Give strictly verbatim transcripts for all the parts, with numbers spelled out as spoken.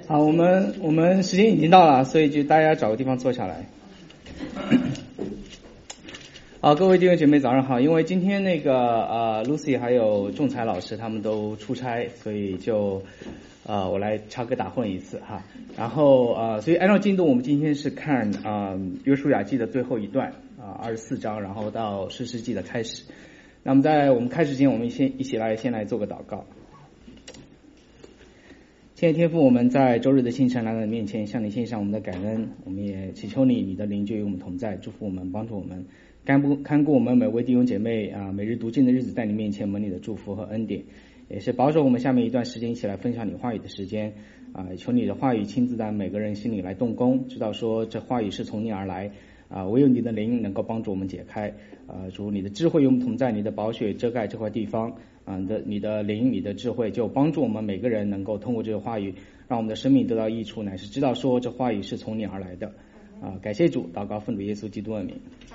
好，我们我们时间已经到了，所以就大家找个地方坐下来。好，各位弟兄姐妹早上好。因为今天那个呃 Lucy 还有仲裁老师他们都出差，所以就呃我来插科打诨一次哈。然后呃所以按照进度，我们今天是看啊、呃、约书亚记的最后一段啊二十四章，然后到士师记的开始。那么在我们开始之前，我们先一起来先来做个祷告。亲爱的天父，我们在周日的清晨来到你面前，向你献上我们的感恩。我们也祈求你，你的灵就与我们同在，祝福我们，帮助我们，看顾看顾我们每位弟兄姐妹啊，每日读经的日子，在你面前蒙你的祝福和恩典，也是保守我们下面一段时间一起来分享你话语的时间啊，求你的话语亲自在每个人心里来动工，知道说这话语是从你而来啊，唯有你的灵能够帮助我们解开啊，主你的智慧与我们同在，你的宝血遮盖这块地方啊，你的你的灵你的智慧就帮助我们每个人能够通过这个话语让我们的生命得到益处，乃是知道说这话语是从你而来的啊，感谢主，祷告奉主耶稣基督的名。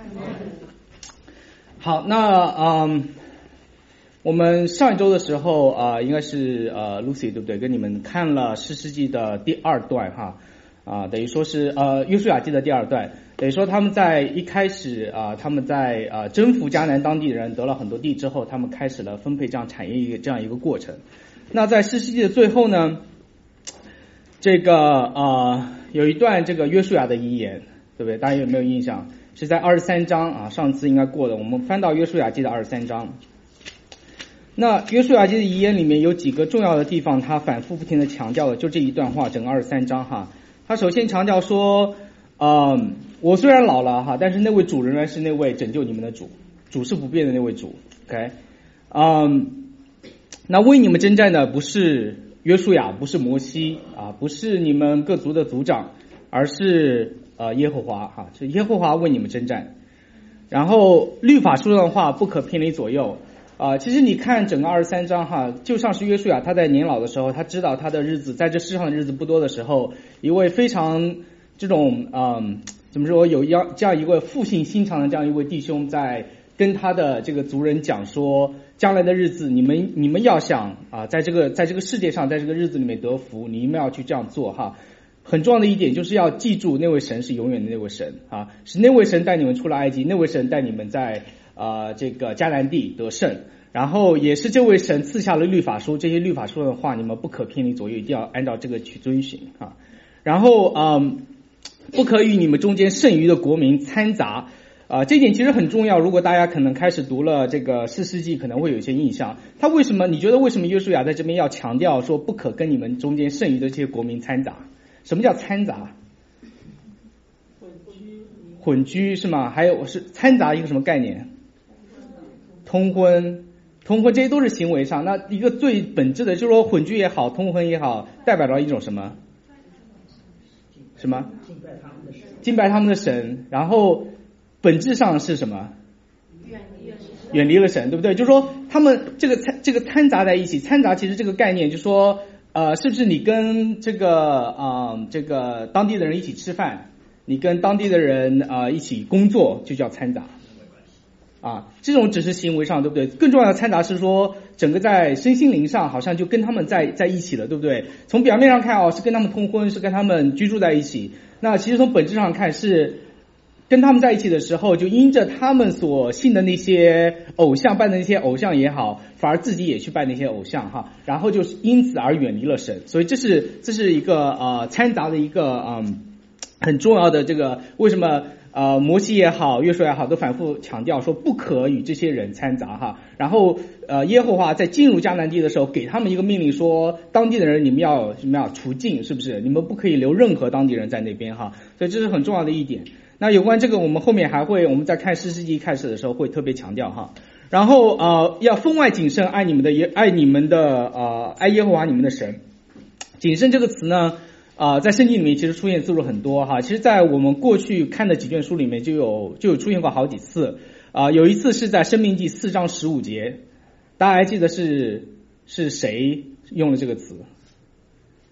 好，那嗯我们上一周的时候啊、呃，应该是呃 Lucy 对不对？跟你们看了士师记的第二段哈啊、呃，等于说是呃约书亚记的第二段，等于说他们在一开始啊、呃，他们在呃征服迦南当地人，得了很多地之后，他们开始了分配这样产业一个这样一个过程。那在士师记的最后呢，这个呃有一段这个约书亚的遗言，对不对？大家有没有印象？是在二十三章啊，上次应该过了，我们翻到约书亚记的二十三章。那约书亚记的遗言里面有几个重要的地方，他反复不停的强调的，就这一段话，整个二十三章哈。他首先强调说，嗯，我虽然老了哈，但是那位主仍然是那位拯救你们的主，主是不变的那位主 ，OK， 嗯，那为你们征战的不是约书亚，不是摩西啊，不是你们各族的族长，而是呃耶和华哈，是耶和华为你们征战。然后律法书上的话不可偏离左右。啊、呃，其实你看整个二十三章哈，就像是约书亚他在年老的时候，他知道他的日子在这世上的日子不多的时候，一位非常这种嗯怎么说有样这样一位复兴心肠的这样一位弟兄，在跟他的这个族人讲说，将来的日子你们你们要想啊、呃，在这个在这个世界上，在这个日子里面得福，你们要去这样做哈。很重要的一点就是要记住，那位神是永远的那位神啊，是那位神带你们出了埃及，那位神带你们在啊、呃、这个迦南地得胜，然后也是这位神赐下了律法书，这些律法书的话你们不可偏离左右，一定要按照这个去遵循啊。然后嗯，不可与你们中间剩余的国民掺杂啊、呃，这一点其实很重要。如果大家可能开始读了这个士师记，可能会有一些印象。他为什么？你觉得为什么约书亚在这边要强调说不可跟你们中间剩余的这些国民掺杂？什么叫掺杂？混居，混居是吗？还有是掺杂一个什么概念？通婚，通婚这些都是行为上。那一个最本质的就是说混居也好，通婚也好，代表着一种什么？什么？敬拜他们的神。敬拜他们的神，然后本质上是什么？远离了神。远离了神，对不对？就是说他们这个掺这个掺杂在一起，掺杂其实这个概念就是说。呃，是不是你跟这个啊、呃、这个当地的人一起吃饭，你跟当地的人啊、呃、一起工作，就叫掺杂啊？这种只是行为上，对不对？更重要的掺杂是说，整个在身心灵上好像就跟他们在在一起了，对不对？从表面上看哦，是跟他们通婚，是跟他们居住在一起。那其实从本质上看是。跟他们在一起的时候，就因着他们所信的那些偶像，拜的那些偶像也好，反而自己也去拜那些偶像哈，然后就是因此而远离了神。所以这是这是一个呃掺杂的一个嗯很重要的这个为什么呃摩西也好，约书亚也好，都反复强调说不可与这些人掺杂哈。然后呃耶和华在进入迦南地的时候，给他们一个命令说，当地的人你们要什么要除尽，是不是？你们不可以留任何当地人在那边哈。所以这是很重要的一点。那有关这个，我们后面还会，我们在看士师记开始的时候会特别强调哈。然后呃，要分外谨慎，爱你们的耶，爱你们的呃，爱耶和华你们的神。谨慎这个词呢，啊、呃，在圣经里面其实出现次数很多哈。其实，在我们过去看的几卷书里面就有就有出现过好几次啊、呃。有一次是在申命记四章十五节，大家还记得是是谁用了这个词？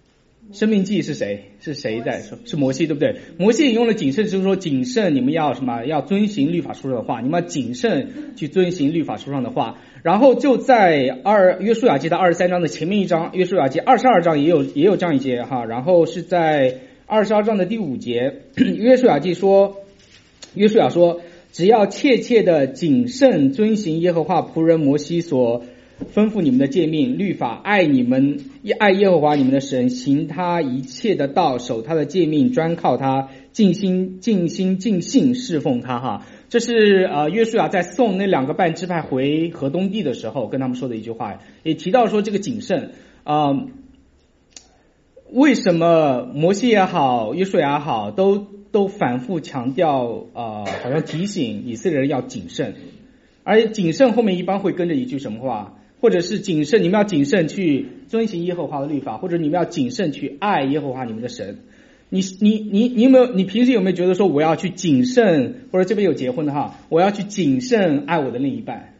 生命记是谁？是谁在说？是摩西，对不对？摩西引用了谨慎，就是说谨慎，你们要什么？要遵行律法书上的话，你们要谨慎去遵行律法书上的话。然后就在二约书亚记的二十三章的前面一章，约书亚记二十二章也有也有这样一节哈。然后是在二十二章的第五节，约书亚记说，约书亚说，只要切切的谨慎遵行耶和华仆人摩西所吩咐你们的诫命律法，爱你们爱耶和华你们的神，行他一切的道，守他的诫命，专靠他，尽心尽心尽性侍奉他哈。这是呃约书亚在送那两个半支派回河东地的时候跟他们说的一句话，也提到说这个谨慎啊、呃，为什么摩西也好，约书亚也好，都都反复强调啊、呃，好像提醒以色列人要谨慎，而谨慎后面一般会跟着一句什么话？或者是谨慎，你们要谨慎去遵行耶和华的律法，或者你们要谨慎去爱耶和华你们的神。你你你你有没有？你平时有没有觉得说我要去谨慎，或者这边有结婚的哈，我要去谨慎爱我的另一半？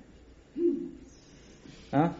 啊？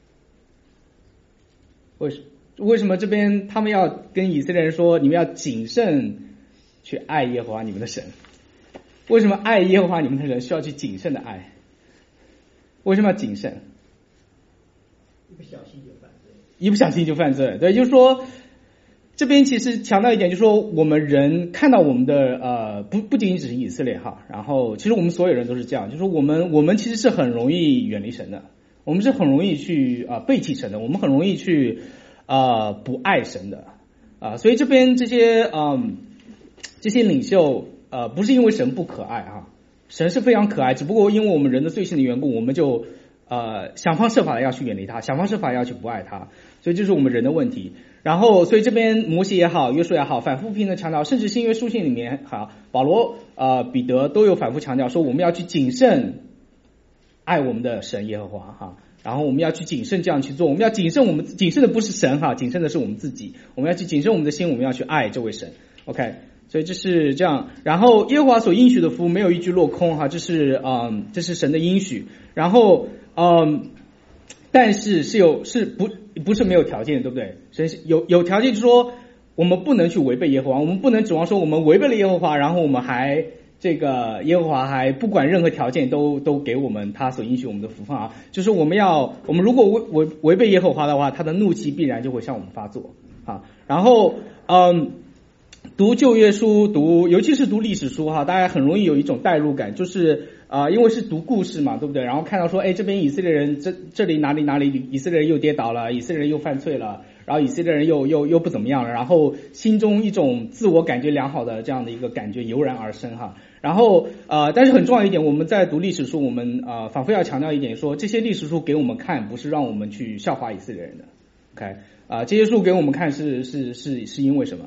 为什为什么这边他们要跟以色列人说，你们要谨慎去爱耶和华你们的神？为什么爱耶和华你们的人需要去谨慎的爱？为什么要谨慎？ 一不小心就犯罪， 一不小心就犯罪。对，就是说，这边其实强调一点，就是说，我们人看到我们的呃，不不仅仅只是以色列哈，然后其实我们所有人都是这样，就是说我们我们其实是很容易远离神的，我们是很容易去啊、呃、背弃神的，我们很容易去啊、呃、不爱神的啊、呃，所以这边这些嗯、呃、这些领袖呃不是因为神不可爱啊，神是非常可爱，只不过因为我们人的罪性的缘故，我们就呃，想方设法的要去远离他，想方设法要去不爱他，所以这是我们人的问题。然后，所以这边摩西也好，约书也好，反复不停的强调，甚至新约书信里面，好，保罗、呃、彼得都有反复强调说，我们要去谨慎爱我们的神耶和华哈。然后我们要去谨慎这样去做，我们要谨慎我们谨慎的不是神哈，谨慎的是我们自己，我们要去谨慎我们的心，我们要去爱这位神。OK。所以这是这样，然后耶和华所应许的福没有一句落空哈，这是嗯，这是神的应许。然后嗯，但是是有是不不是没有条件，对不对？神有有条件，就是说我们不能去违背耶和华，我们不能指望说我们违背了耶和华，然后我们还这个耶和华还不管任何条件都都给我们他所应许我们的福分啊。就是我们要我们如果违违违背耶和华的话，他的怒气必然就会向我们发作啊。然后嗯。读旧约书，读尤其是读历史书哈，大家很容易有一种代入感，就是啊、呃，因为是读故事嘛，对不对？然后看到说，哎，这边以色列人这这里哪里哪里以色列人又跌倒了，以色列人又犯罪了，然后以色列人又又又不怎么样了，然后心中一种自我感觉良好的这样的一个感觉油然而生哈。然后呃，但是很重要一点，我们在读历史书，我们呃反复要强调一点，说这些历史书给我们看，不是让我们去笑话以色列人的 ，OK 啊、呃，这些书给我们看是是是是因为什么？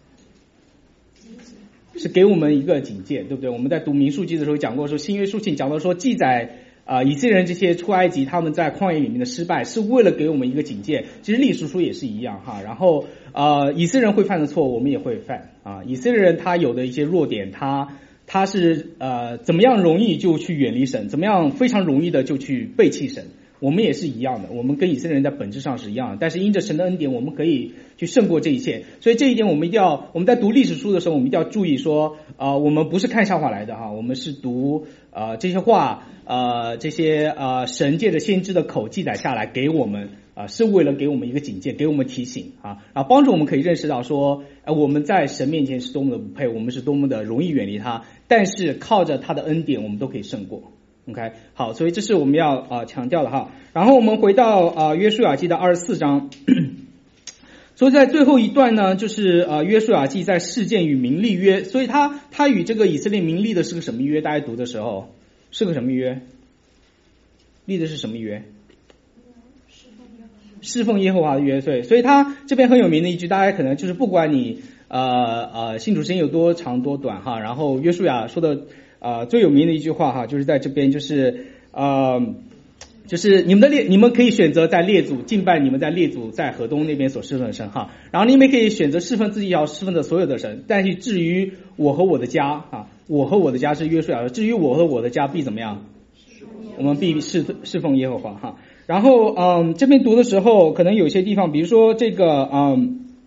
是给我们一个警戒，对不对？我们在读民数记的时候讲过，说新约书信讲到说记载啊、呃、以色列人这些出埃及他们在旷野里面的失败，是为了给我们一个警戒。其实历史书也是一样哈。然后呃以色列人会犯的错，我们也会犯啊。以色列人他有的一些弱点，他他是呃怎么样容易就去远离神，怎么样非常容易的就去背弃神。我们也是一样的，我们跟以色列人在本质上是一样的，但是因着神的恩典，我们可以去胜过这一切。所以这一点我们一定要，我们在读历史书的时候，我们一定要注意说，呃，我们不是看笑话来的哈，我们是读呃这些话，呃这些呃神借着先知的口记载下来给我们，啊、呃，是为了给我们一个警戒，给我们提醒啊，然后帮助我们可以认识到说，呃，我们在神面前是多么的不配，我们是多么的容易远离他，但是靠着他的恩典，我们都可以胜过。OK， 好，所以这是我们要啊、呃、强调的哈。然后我们回到啊、呃、约书亚记的二十四章，所以在最后一段呢，就是呃约书亚记在事件与民立约，所以他他与这个以色列民立的是个什么约？大家读的时候是个什么约？立的是什么约？侍奉耶和华的约。对，所以他这边很有名的一句，大家可能就是不管你呃呃信主时间有多长多短哈，然后约书亚说的。啊、呃，最有名的一句话哈，就是在这边，就是呃，就是你们的列，你们可以选择在列祖敬拜你们在列祖在河东那边所侍奉的神哈，然后你们可以选择侍奉自己要侍奉的所有的神，但是至于我和我的家啊，我和我的家是约书亚的，至于我和我的家必怎么样？我们必侍侍奉耶和华哈。然后嗯，这边读的时候，可能有些地方，比如说这个嗯。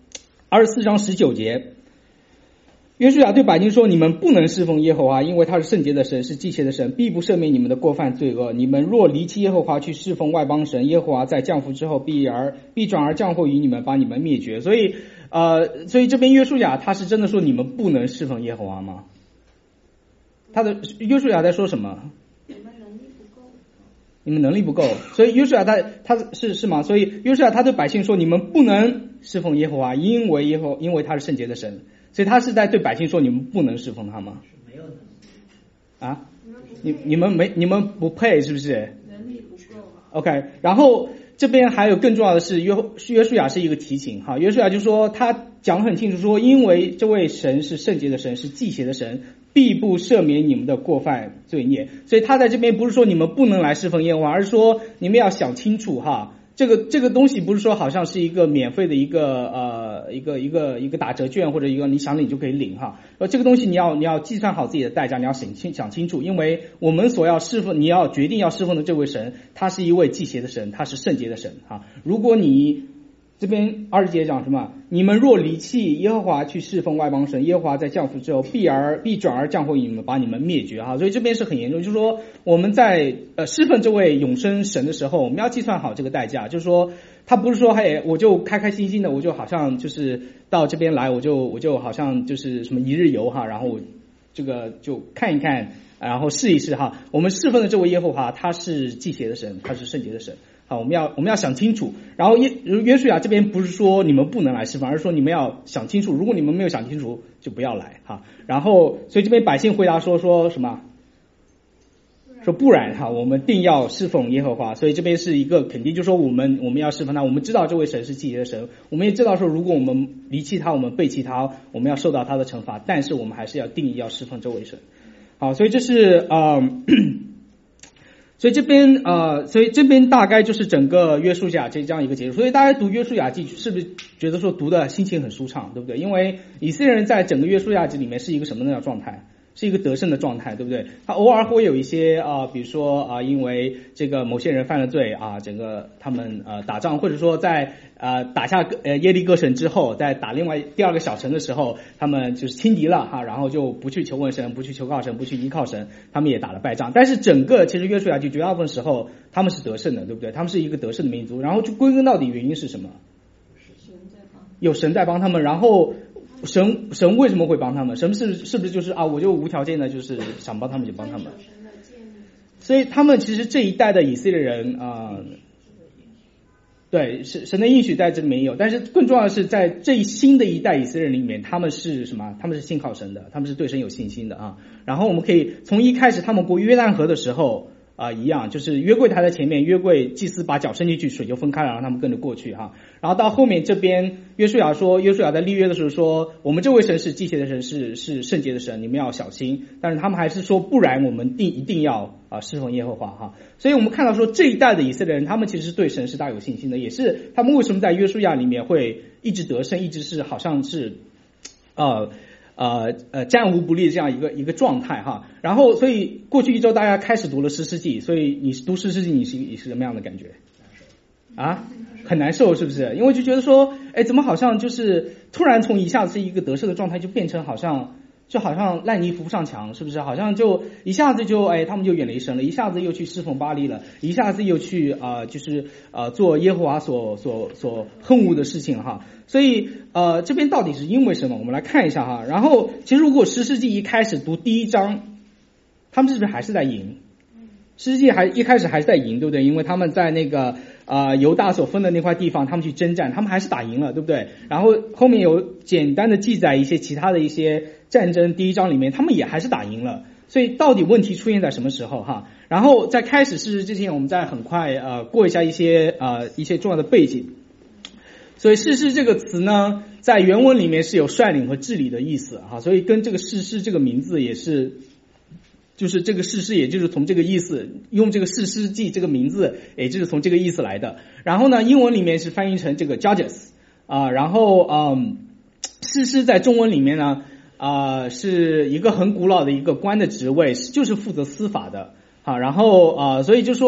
二十四章十九节，约书亚对百姓说：“你们不能侍奉耶和华，因为他是圣洁的神，是忌邪的神，必不赦免你们的过犯罪恶。你们若离弃耶和华去侍奉外邦神，耶和华在降福之后必而必转而降祸于你们，把你们灭绝。”所以，呃，所以这边约书亚他是真的说你们不能侍奉耶和华吗？他的约书亚在说什么？ 你们能力不够。 你们能力不够，所以约书亚他他是是吗？所以约书亚他对百姓说：“你们不能侍奉耶和华，因为耶和因为他是圣洁的神。”所以他是在对百姓说：“你们不能侍奉他吗？” 没有能力啊，你你们没你们不配是不是？ 能力不够。 OK， 然后这边还有更重要的是约约书亚是一个提醒哈，约书亚就说他讲很清楚说，因为这位神是圣洁的神，是忌邪的神，必不赦免你们的过犯罪孽。所以他在这边不是说你们不能来侍奉耶和华，而是说你们要想清楚哈。这个这个东西不是说好像是一个免费的一个呃一个一个一个打折券或者一个你想领就可以领哈，而这个东西你要你要计算好自己的代价，你要想清想清楚，因为我们所要侍奉你要决定要侍奉的这位神，他是一位忌邪的神，他是圣洁的神哈。如果你这边二十节讲什么？你们若离弃耶和华去侍奉外邦神，耶和华在降福之后必而必转而降祸于你们，把你们灭绝哈。所以这边是很严重，就是说我们在呃侍奉这位永生神的时候，我们要计算好这个代价，就是说他不是说嘿我就开开心心的，我就好像就是到这边来，我就我就好像就是什么一日游哈，然后这个就看一看，然后试一试哈。我们侍奉的这位耶和华他是忌邪的神，他是圣洁的神。好，我们要我们要想清楚。然后约约书亚这边不是说你们不能来侍奉，而是说你们要想清楚。如果你们没有想清楚，就不要来哈。然后，所以这边百姓回答说说什么？说不然哈，我们定要侍奉耶和华。所以这边是一个肯定，就是说我们我们要侍奉他。我们知道这位神是忌邪的神，我们也知道说如果我们离弃他，我们背弃他，我们要受到他的惩罚。但是我们还是要定义要侍奉这位神。好，所以这是呃。所以这边呃，所以这边大概就是整个约书亚这这样一个结束。所以大家读约书亚记是不是觉得说读的心情很舒畅，对不对？因为以色列人在整个约书亚记里面是一个什么样的状态？是一个得胜的状态，对不对？他偶尔会有一些啊、呃，比如说啊、呃，因为这个某些人犯了罪啊，整个他们呃打仗，或者说在呃打下呃耶利哥城之后，在打另外第二个小城的时候，他们就是轻敌了哈，然后就不去求问神，不去求告神，不去依靠神，他们也打了败仗。但是整个其实约书亚记绝大部分时候他们是得胜的，对不对？他们是一个得胜的民族。然后就归根到底原因是什么？有神在帮他们，然后。神神为什么会帮他们？神是是不是就是啊？我就无条件的，就是想帮他们就帮他们。所以他们其实这一代的以色列人啊、呃，对，神神的应许在这里面有，但是更重要的是在这新的一代以色列人里面，他们是什么？他们是信靠神的，他们是对神有信心的啊。然后我们可以从一开始他们过约旦河的时候。啊、呃，一样，就是约柜台在前面，约柜祭司把脚伸进去，水就分开了，让他们跟着过去哈。然后到后面这边，约书亚说，约书亚在立约的时候说，我们这位神是忌邪的神，是是圣洁的神，你们要小心。但是他们还是说，不然我们定一定要啊侍奉耶和华哈。所以我们看到说，这一代的以色列人，他们其实对神是大有信心的，也是他们为什么在约书亚里面会一直得胜，一直是好像是呃。呃呃，战无不利这样一个一个状态哈，然后所以过去一周大家开始读了诗诗记，所以你读诗诗记你是你是什么样的感觉？啊，很难受是不是？因为就觉得说，哎，怎么好像就是突然从一下子一个得胜的状态就变成好像就好像烂泥扶不上墙，是不是？好像就一下子就哎他们就远离神了，一下子又去侍奉巴力了，一下子又去啊、呃、就是呃做耶和华所所所恨恶的事情哈。所以呃这边到底是因为什么？我们来看一下哈。然后其实如果士师记一开始读第一章，他们是不是还是在赢？士师记还一开始还是在赢，对不对？因为他们在那个呃犹大所分的那块地方，他们去征战，他们还是打赢了，对不对？然后后面有简单的记载一些其他的一些战争，第一章里面他们也还是打赢了。所以到底问题出现在什么时候哈？然后在开始士师之前，我们再很快呃过一下一些呃一些重要的背景。所以士师这个词呢，在原文里面是有率领和治理的意思哈，所以跟这个士师这个名字也是，就是这个士师也就是从这个意思，用这个士师记这个名字，也就是从这个意思来的。然后呢，英文里面是翻译成这个 judges 啊、呃，然后嗯，士师在中文里面呢啊、呃、是一个很古老的一个官的职位，就是负责司法的。啊，然后啊、呃，所以就说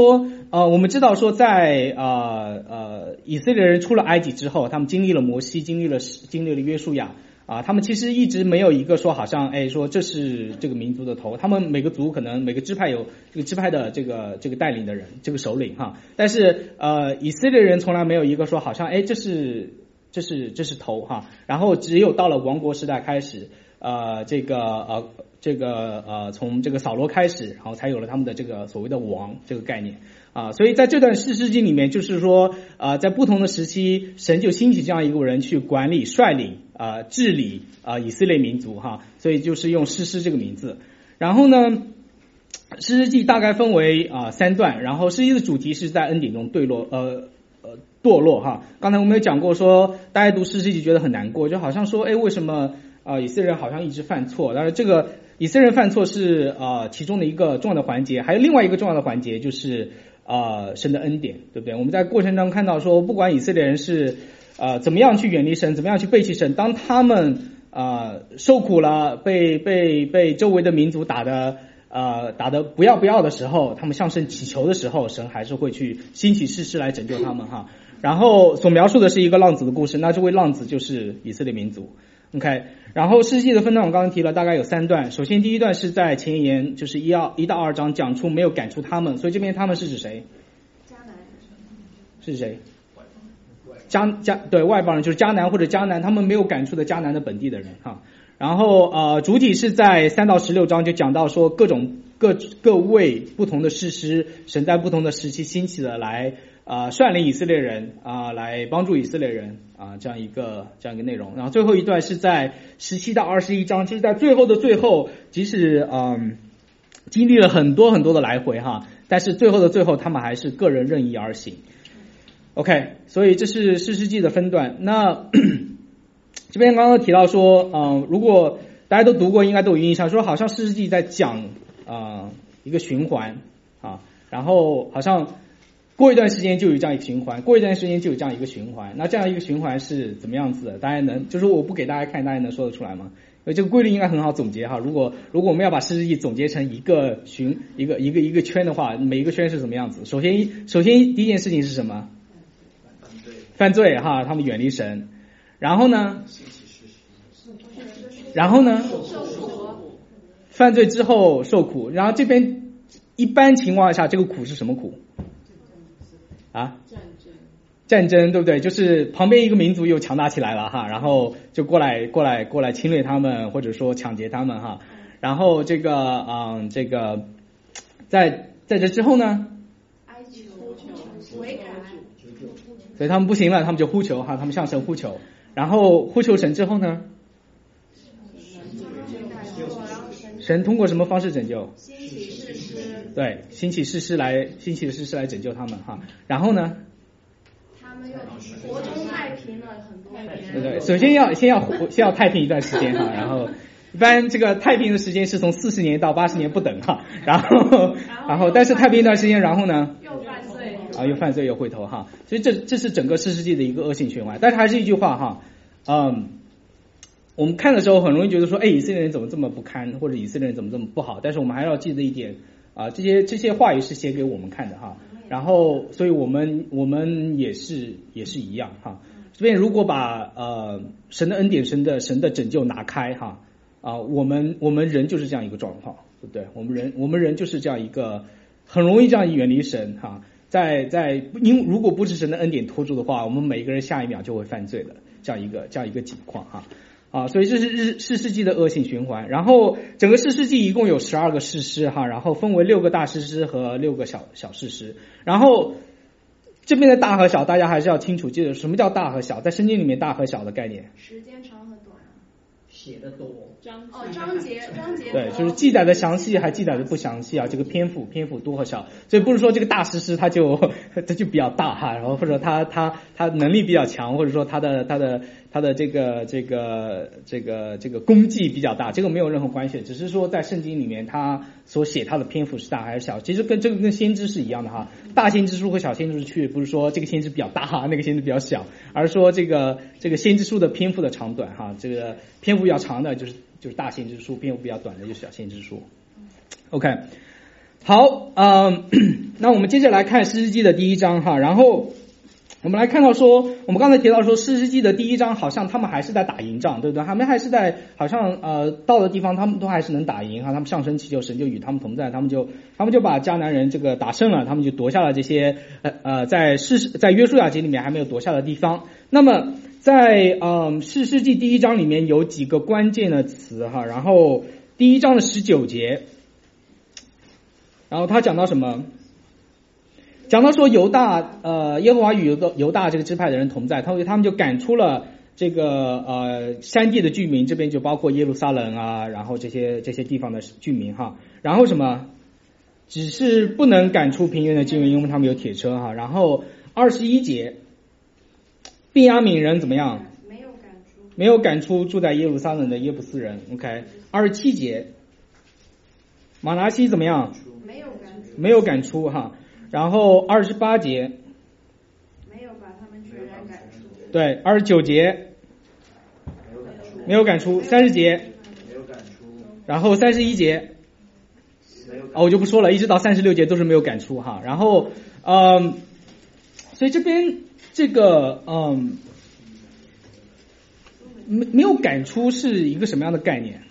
呃，我们知道说在呃呃以色列人出了埃及之后，他们经历了摩西，经历了经历了约书亚啊，他们其实一直没有一个说好像哎说这是这个民族的头，他们每个族可能每个支派有这个支派的这个这个带领的人，这个首领哈，但是呃以色列人从来没有一个说好像哎这是这是这是头哈，然后只有到了王国时代开始，呃这个呃这个呃从这个扫罗开始，然后才有了他们的这个所谓的王这个概念。啊，所以在这段士师记里面，就是说，呃，在不同的时期，神就兴起这样一个人去管理、率领、啊、呃、治理啊、呃、以色列民族哈，所以就是用士师这个名字。然后呢，士师记大概分为啊、呃、三段，然后士师记的主题是在恩典中堕落，呃呃堕落哈。刚才我们有讲过说，大家读士师记觉得很难过，就好像说，哎，为什么啊、呃、以色列人好像一直犯错？但是这个以色列人犯错是啊、呃、其中的一个重要的环节，还有另外一个重要的环节就是。呃，神的恩典，对不对？我们在过程中看到说，不管以色列人是呃怎么样去远离神，怎么样去背弃神，当他们呃受苦了，被被被周围的民族打的呃打的不要不要的时候，他们向神祈求的时候，神还是会去兴起士师来拯救他们哈。然后所描述的是一个浪子的故事，那这位浪子就是以色列民族。OK， 然后士师记的分段我刚刚提了，大概有三段。首先第一段是在前言，就是一到一到二章讲出没有赶出他们，所以这边他们是指谁？ 迦南是谁？迦迦对外邦人，就是迦南或者迦南，他们没有赶出的迦南的本地的人哈。然后呃，主体是在三到十六章就讲到说各种各各位不同的士师，神在不同的时期兴起的来啊、呃、率领以色列人啊、呃、来帮助以色列人啊、呃、这样一个这样一个内容。然后最后一段是在十七到二十一章，就是在最后的最后，即使嗯、呃、经历了很多很多的来回哈，但是最后的最后他们还是个人任意而行。OK， 所以这是士师记的分段。那这边刚刚提到说，嗯、呃，如果大家都读过，应该都有印象，说好像士师记在讲啊、呃、一个循环啊，然后好像过一段时间就有这样一个循环，过一段时间就有这样一个循环。那这样一个循环是怎么样子的？大家能就是我不给大家看，大家能说得出来吗？因为这个规律应该很好总结哈。如果如果我们要把士师记总结成一个循一个一个一个圈的话，每一个圈是怎么样子？首先首先第一件事情是什么？犯罪哈，他们远离神。然后呢？然后呢？犯罪之后受苦。然后这边一般情况下，这个苦是什么苦？啊？战争。战争对不对？就是旁边一个民族又强大起来了哈，然后就过来过来过来侵略他们，或者说抢劫他们哈。然后这个嗯，这个在在这之后呢？ 哀求、悔改。 所以他们不行了，他们就呼求哈，他们向神呼求，然后呼求神之后呢，神通过什么方式拯救？ 兴起士师。 对，兴起士师来，兴起的士师来拯救他们哈。然后呢？ 他们又国中太平了很多年。 对对，首先要先要先要太平一段时间哈，然后一般这个太平的时间是从四十年到八十年不等哈，然后然后但是太平一段时间，然后呢？ 又犯罪。 啊，又犯罪又回头哈，所以这这是整个士师记的一个恶性循环。但是还是一句话哈，嗯，我们看的时候很容易觉得说，哎，以色列人怎么这么不堪，或者以色列人怎么这么不好？但是我们还要记得一点啊，这些这些话语是写给我们看的哈。然后，所以我们我们也是也是一样哈。这边如果把呃神的恩典、神的神的拯救拿开哈啊，我们我们人就是这样一个状况，对不对？我们人我们人就是这样一个很容易这样远离神哈。在在因如果不是神的恩典拖住的话，我们每一个人下一秒就会犯罪的这样一个这样一个情况哈啊，所以这是日士师记的恶性循环。然后整个士师记一共有十二个士师哈，然后分为六个大士师和六个小小士师。然后这边的大和小，大家还是要清楚记得什么叫大和小，在圣经里面大和小的概念。 时间长和短。 写的多。 哦，章节章节对，就是记载的详细还记载的不详细啊，这个篇幅篇幅多和少，所以不是说这个大士师他就他就比较大哈，然后或者他他他能力比较强，或者说他的他的他的这个这个这个这个功绩比较大，这个没有任何关系，只是说在圣经里面他所写他的篇幅是大还是小，其实跟这个跟先知是一样的哈，大先知书和小先知书区别不是说这个先知比较大哈，那个先知比较小，而是说这个这个先知书的篇幅的长短哈，这个篇幅比较长的就是就是大先知书，篇幅比较短的就是小先知书。OK， 好，呃，那我们接着来看士师记的第一章哈，然后我们来看到说，我们刚才提到说士师记的第一章好像他们还是在打赢仗，对不对？他们还是在好像呃到的地方他们都还是能打赢哈，他们上升祈求神就与他们同在，他们就他们就把迦南人这个打胜了，他们就夺下了这些呃呃在士在约书亚记里面还没有夺下的地方。那么在嗯士师记第一章里面有几个关键的词哈，然后第一章的十九节。然后他讲到什么？讲到说犹大，呃，耶和华与犹大犹大这个支派的人同在，他们他们就赶出了这个呃山地的居民，这边就包括耶路撒冷啊，然后这些这些地方的居民哈。然后什么？只是不能赶出平原的居民，因为他们有铁车哈。然后二十一节，便雅悯人怎么样？ 没有赶出， 没有赶出住在耶路撒冷的耶布斯人。OK， 二十七节，马拿西怎么样？ 没有赶出， 没有赶出哈，然后二十八节， 没有把他们全然赶出， 对，二十九节没有赶出，三十节没有赶出， 然后三十一节，哦，我就不说了，一直到三十六节都是没有赶出哈，然后嗯，所以这边这个嗯，没没有赶出是一个什么样的概念？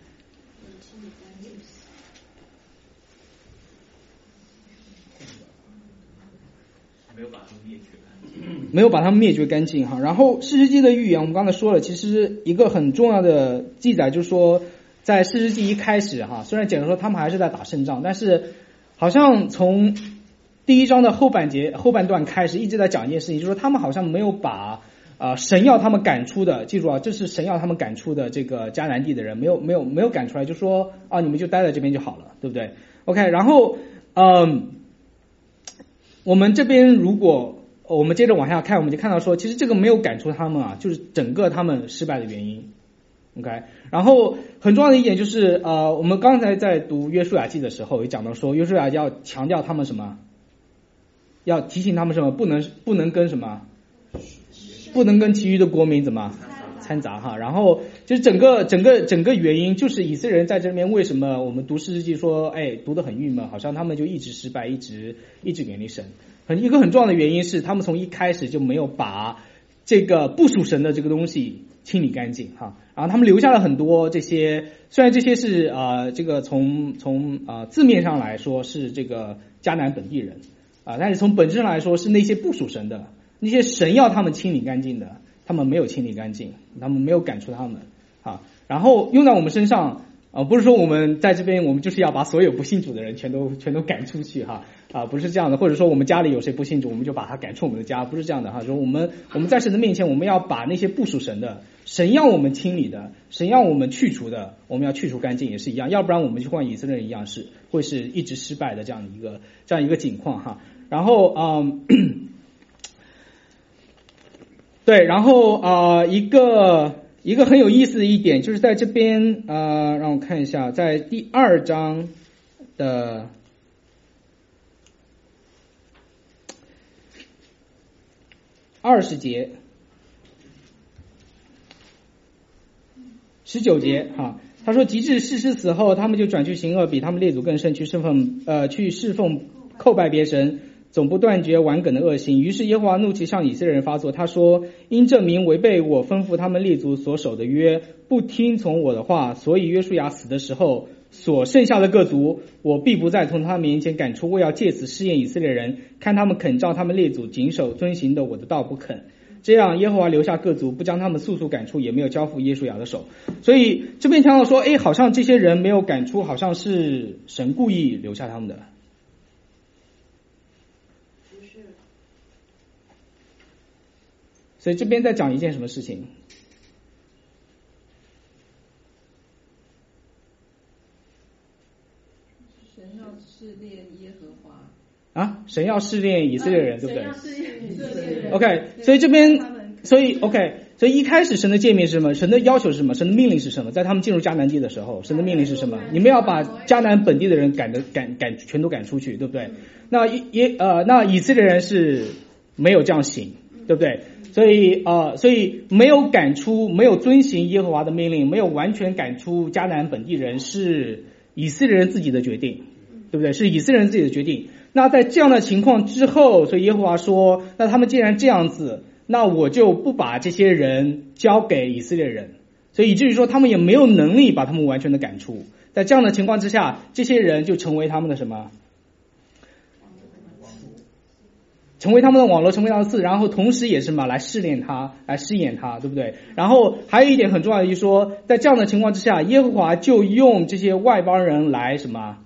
没有把他们灭绝干净， 没有把他们灭绝干净哈。然后士师记的预言，我们刚才说了，其实一个很重要的记载就是说，在士师记一开始哈，虽然简单说他们还是在打胜仗，但是好像从第一章的后半节后半段开始，一直在讲一件事情，就是说他们好像没有把啊、呃、神要他们赶出的，记住啊，这是神要他们赶出的这个迦南地的人，没有没有没有赶出来，就说啊你们就待在这边就好了，对不对 ？OK， 然后嗯。我们这边如果我们接着往下看，我们就看到说，其实这个没有赶出他们啊，就是整个他们失败的原因。OK， 然后很重要的一点就是，呃，我们刚才在读约书亚记的时候，也讲到说，约书亚要强调他们什么，要提醒他们什么，不能不能跟什么，不能跟其余的国民怎么掺杂哈。然后就是整个整个整个原因，就是以色列人在这边为什么我们读士师记说，哎，读得很郁闷，好像他们就一直失败，一直一直远离神。很一个很重要的原因是，他们从一开始就没有把这个不属神的这个东西清理干净哈。然后他们留下了很多这些，虽然这些是呃这个从从呃字面上来说是这个迦南本地人啊、呃，但是从本质上来说是那些不属神的，那些神要他们清理干净的。他们没有清理干净，他们没有赶出他们啊，然后用在我们身上啊，不是说我们在这边我们就是要把所有不信主的人全都全都赶出去哈啊，不是这样的，或者说我们家里有谁不信主，我们就把他赶出我们的家，不是这样的哈，说我们我们在神的面前，我们要把那些不属神的，神要我们清理的，神要我们去除的，我们要去除干净也是一样，要不然我们就像以色列人一样是会是一直失败的这样一个这样一个情况哈，然后嗯。对，然后啊、呃，一个一个很有意思的一点就是在这边呃，让我看一下，在第二章的二十节、十九节哈，他说：“及至士师死后，他们就转去行恶，比他们列祖更甚，去侍奉呃去侍奉叩拜别神。”总不断绝顽梗的恶行，于是耶和华怒气向以色列人发作。他说：“因这民违背我吩咐他们列祖所守的约，不听从我的话，所以约书亚死的时候，所剩下的各族，我必不再从他们面前赶出。我要借此试验以色列人，看他们肯照他们列祖谨守遵行的我的道不肯。这样，耶和华留下各族，不将他们速速赶出，也没有交付约书亚的手。所以这边讲到说，哎，好像这些人没有赶出，好像是神故意留下他们的。”所以这边在讲一件什么事情？ 神要试炼耶和华啊，神要试炼以色列人，对不对？ 神要试验以色列人。 OK， 所以这边，所以 OK， 所以一开始神的诫命是什么？神的要求是什么？神的命令是什么？在他们进入迦南地的时候，神的命令是什么？你们要把迦南本地的人赶的赶赶全都赶出去，对不对？那也呃，那以色列人是没有这样行，对不对？所以呃，所以没有赶出，没有遵行耶和华的命令，没有完全赶出迦南本地人，是以色列人自己的决定。 对不对？是以色列人自己的决定。那在这样的情况之后，所以耶和华说，那他们既然这样子，那我就不把这些人交给以色列人，所以以至于说他们也没有能力把他们完全的赶出。在这样的情况之下，这些人就成为他们的什么？成为他们的网络，成为他们的刺，然后同时也是嘛，来试炼他，来试验他，对不对？然后还有一点很重要的就是说，在这样的情况之下，耶和华就用这些外邦人来什么？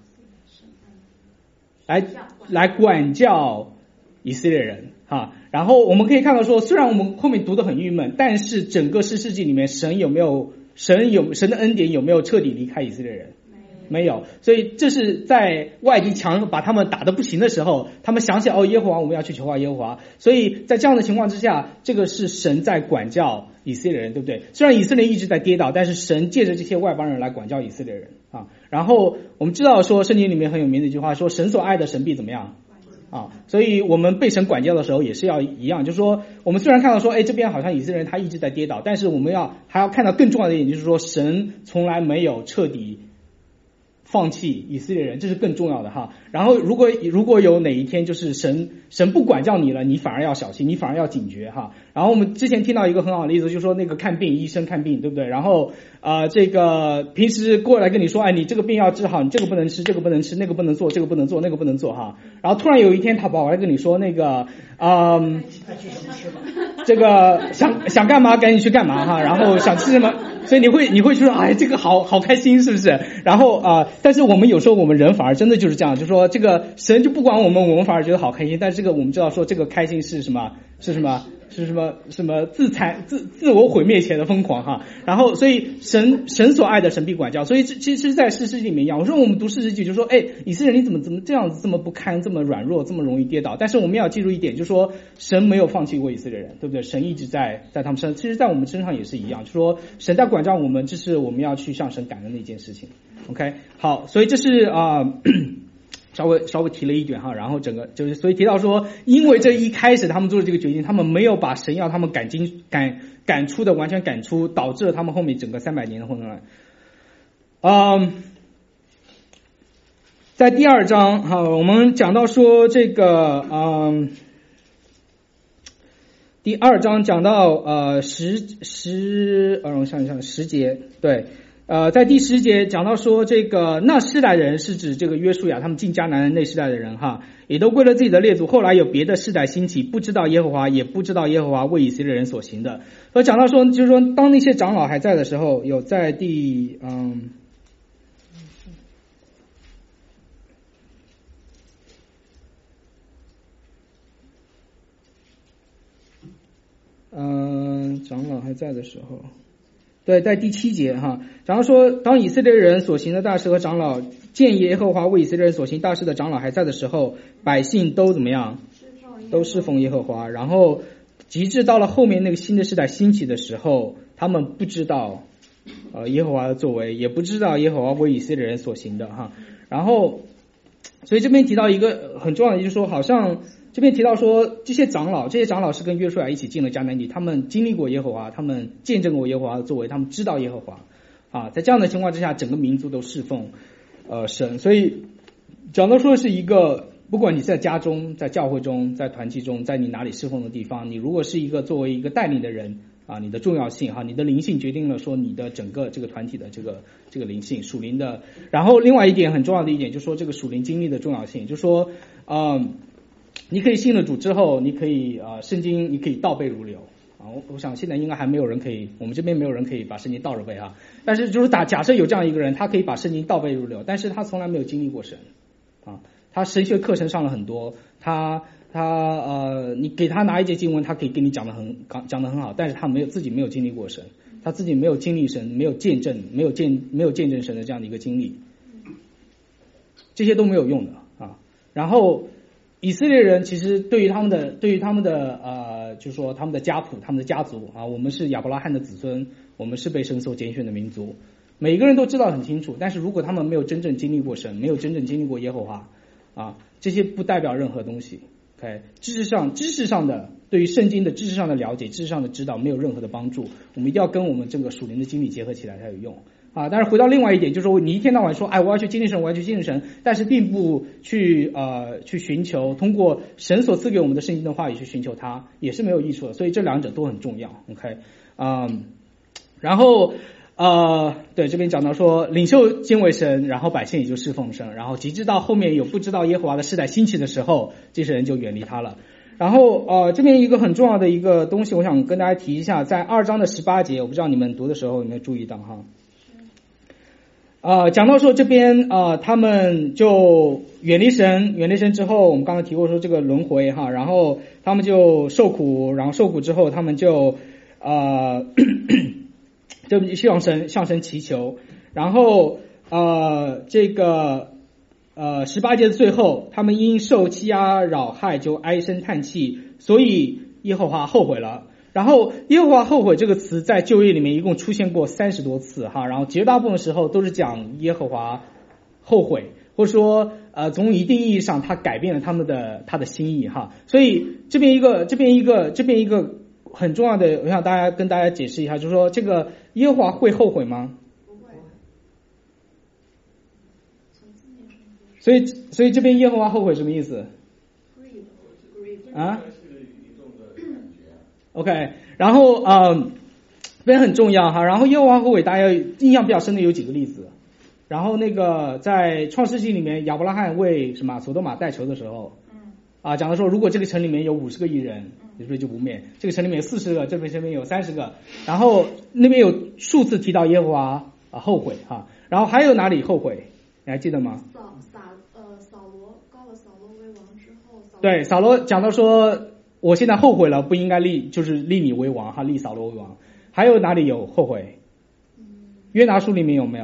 来来管教以色列人哈。然后我们可以看到说，虽然我们后面读得很郁闷，但是整个士师记里面，神有没有神有神的恩典有没有彻底离开以色列人？没有，所以这是在外敌强把他们打得不行的时候，他们想起哦，耶和华，我们要去求告耶和华。所以在这样的情况之下，这个是神在管教以色列人，对不对？虽然以色列一直在跌倒，但是神借着这些外邦人来管教以色列人啊。然后我们知道说，圣经里面很有名的一句话，说神所爱的神必怎么样啊？所以我们被神管教的时候也是要一样，就是说，我们虽然看到说，哎，这边好像以色列人他一直在跌倒，但是我们要还要看到更重要的一点，就是说，神从来没有彻底放弃以色列人，这是更重要的哈。然后如果如果有哪一天就是神神不管教你了，你反而要小心，你反而要警觉哈。然后我们之前听到一个很好的例子，就是说那个看病，医生看病，对不对？然后啊、呃，这个平时过来跟你说，哎，你这个病要治好，你这个不能吃，这个不能吃，那个不能做，这个不能做，那个不能做哈。然后突然有一天他跑过来跟你说，那个啊、呃，这个想想干嘛赶紧去干嘛哈，然后想吃什么。所以你会你会说，哎，这个好好开心，是不是？然后啊、呃，但是我们有时候我们人反而真的就是这样，就是说这个神就不管我们，我们反而觉得好开心。但是这个我们知道说，这个开心是什么？是什么？是什么？什么自残自自我毁灭前的疯狂哈？然后所以神神所爱的神必管教。所以其实，在士师记里面一样，我说我们读士师记就说，哎，以色列人你怎么怎么这样子这么不堪，这么软弱，这么容易跌倒？但是我们要记住一点，就是说神没有放弃过以色列人，对不对？神一直在在他们身上，其实在我们身上也是一样，就是说神在管教我们，这是我们要去向神感恩的一件事情。OK， 好，所以这是啊。呃稍微稍微提了一点哈，然后整个就是所以提到说，因为这一开始他们做的这个决定，他们没有把神要他们赶进赶赶出的完全赶出，导致了他们后面整个三百年的混乱。嗯，在第二章哈，我们讲到说这个嗯，第二章讲到呃十十呃我想一想十节对。呃，在第十节讲到说，这个那世代的人是指这个约书亚他们进迦南的那世代的人哈，也都归了自己的列祖。后来有别的世代兴起，不知道耶和华，也不知道耶和华为以色列人所行的。所以讲到说，就是说，当那些长老还在的时候，有在第嗯嗯、呃、长老还在的时候。对，在第七节哈，然后说，当以色列人所行的大事和长老见耶和华为以色列人所行大事的长老还在的时候，百姓都怎么样？都侍奉耶和华。然后，及至到了后面那个新的时代兴起的时候，他们不知道呃耶和华的作为，也不知道耶和华为以色列人所行的哈。然后，所以这边提到一个很重要的，就是说，好像。这边提到说，这些长老，这些长老是跟约书亚一起进了迦南地，他们经历过耶和华，他们见证过耶和华的作为，他们知道耶和华啊。在这样的情况之下，整个民族都侍奉呃神。所以讲到说是一个，不管你在家中、在教会中、在团契中、在你哪里侍奉的地方，你如果是一个作为一个带领的人啊，你的重要性哈，你的灵性决定了说你的整个这个团体的这个这个灵性属灵的。然后另外一点很重要的一点，就是说这个属灵经历的重要性，就是说嗯。你可以信了主之后，你可以啊、呃，圣经你可以倒背如流啊。我我想现在应该还没有人可以，我们这边没有人可以把圣经倒着背啊。但是就是打假设有这样一个人，他可以把圣经倒背如流，但是他从来没有经历过神啊。他神学课程上了很多，他他呃，你给他拿一节经文，他可以跟你讲的很讲的很好，但是他没有自己没有经历过神，他自己没有经历神，没有见证，没有见没有见证神的这样的一个经历，这些都没有用的啊。然后。以色列人其实对于他们的对于他们的呃，就是说他们的家谱、他们的家族啊，我们是亚伯拉罕的子孙，我们是被神所拣选的民族，每个人都知道很清楚。但是如果他们没有真正经历过神，没有真正经历过耶和华啊，这些不代表任何东西。OK， 知识上知识上的对于圣经的知识上的了解、知识上的指导没有任何的帮助。我们一定要跟我们这个属灵的经历结合起来才有用。 啊。但是回到另外一点，就是说你一天到晚说，哎，我要去经历神，我要去经历神，但是并不去呃去寻求通过神所赐给我们的圣经的话语去寻求它，也是没有益处的。所以这两者都很重要。OK， 嗯，然后。呃，对，这边讲到说，领袖敬畏神，然后百姓也就侍奉神，然后及至到后面有不知道耶和华的世代兴起的时候，这些人就远离他了。然后呃，这边一个很重要的一个东西，我想跟大家提一下，在二章的十八节，我不知道你们读的时候有没有注意到哈。呃，讲到说这边呃，他们就远离神，远离神之后，我们刚刚提过说这个轮回哈，然后他们就受苦，然后受苦之后，他们就呃。就向神向神祈求，然后呃这个呃十八节的最后，他们因受欺压扰害就唉声叹气，所以耶和华后悔了。然后耶和华后悔这个词在旧约里面一共出现过三十多次哈，然后绝大部分时候都是讲耶和华后悔，或者说呃从一定意义上他改变了他们的他的心意哈。所以这边一个这边一个这边一个很重要的，我想大家跟大家解释一下，就是说这个耶和华会后悔吗？ 不会。 所以所以这边耶和华后悔什么意思？啊 ？OK， 然后嗯，这边很重要哈。然后耶和华后悔，大家印象比较深的有几个例子。然后那个在创世纪里面，亚伯拉罕为什么索多玛代求的时候，嗯，啊讲的说，如果这个城里面有五十个义人，是不是就不灭？这个城里面有四十个，这边这边有三十个，然后那边有数次提到耶和华啊后悔哈。然后还有哪里后悔？你还记得吗？ 扫扫呃扫罗高了扫罗为王之后，扫罗对，扫罗讲到说，我现在后悔了，不应该立就是立你为王哈，立扫罗为王。还有哪里有后悔？约拿书里面有没有？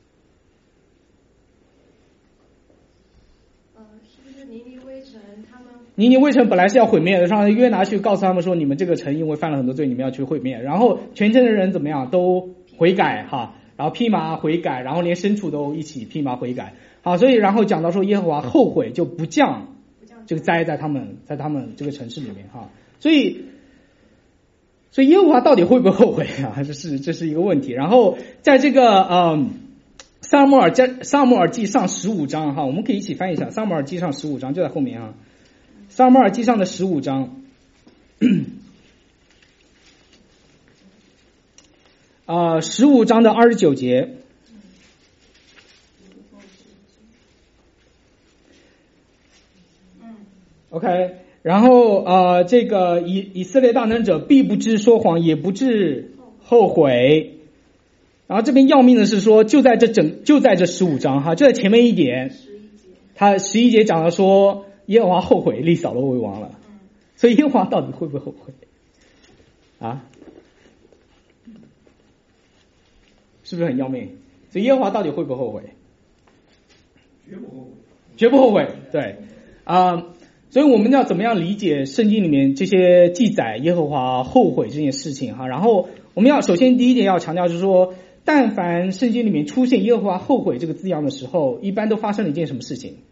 尼尼微城本来是要毁灭的，让约拿去告诉他们说，你们这个城因为犯了很多罪，你们要去毁灭。然后全城的人怎么样都悔改哈，然后披麻悔改，然后连牲畜都一起披麻悔改。好，所以然后讲到说耶和华后悔就不降这个灾在他们在他们这个城市里面哈。所以所以耶和华到底会不会后悔啊？这是这是一个问题。然后在这个嗯撒母耳记撒母耳记上十五章哈，我们可以一起翻译一下撒母耳记上十五章，就在后面啊。撒母耳记上的十五章，啊，十五章的二十九节。OK， 然后呃，这个以以色列大能者必不知说谎，也不致后悔。然后这边要命的是说，就在这整就在这十五章哈，就在前面一点，他十一节讲了说。耶和华后悔立扫罗为王了，所以耶和华到底会不会后悔啊？是不是很要命？所以耶和华到底会不会后悔？ 绝不后悔， 绝不后悔。对啊、呃，所以我们要怎么样理解圣经里面这些记载耶和华后悔这件事情哈？然后我们要首先第一点要强调就是说，但凡圣经里面出现耶和华后悔这个字样的时候，一般都发生了一件什么事情？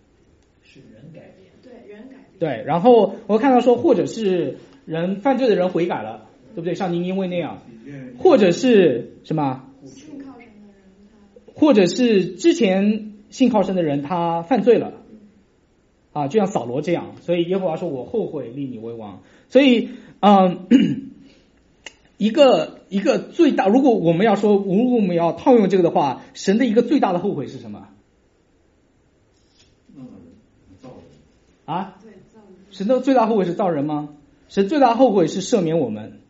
对，然后我看到说，或者是人犯罪的人悔改了，对不对？像您因为那样，或者是什么？ 信靠神的人他， 或者是之前信靠神的人他犯罪了，啊，就像扫罗这样，所以耶和华说：“我后悔立你为王。”所以，嗯，一个一个最大，如果我们要说，如果我们要套用这个的话，神的一个最大的后悔是什么？啊？神的最大后悔是造人吗？神最大后悔是赦免我们，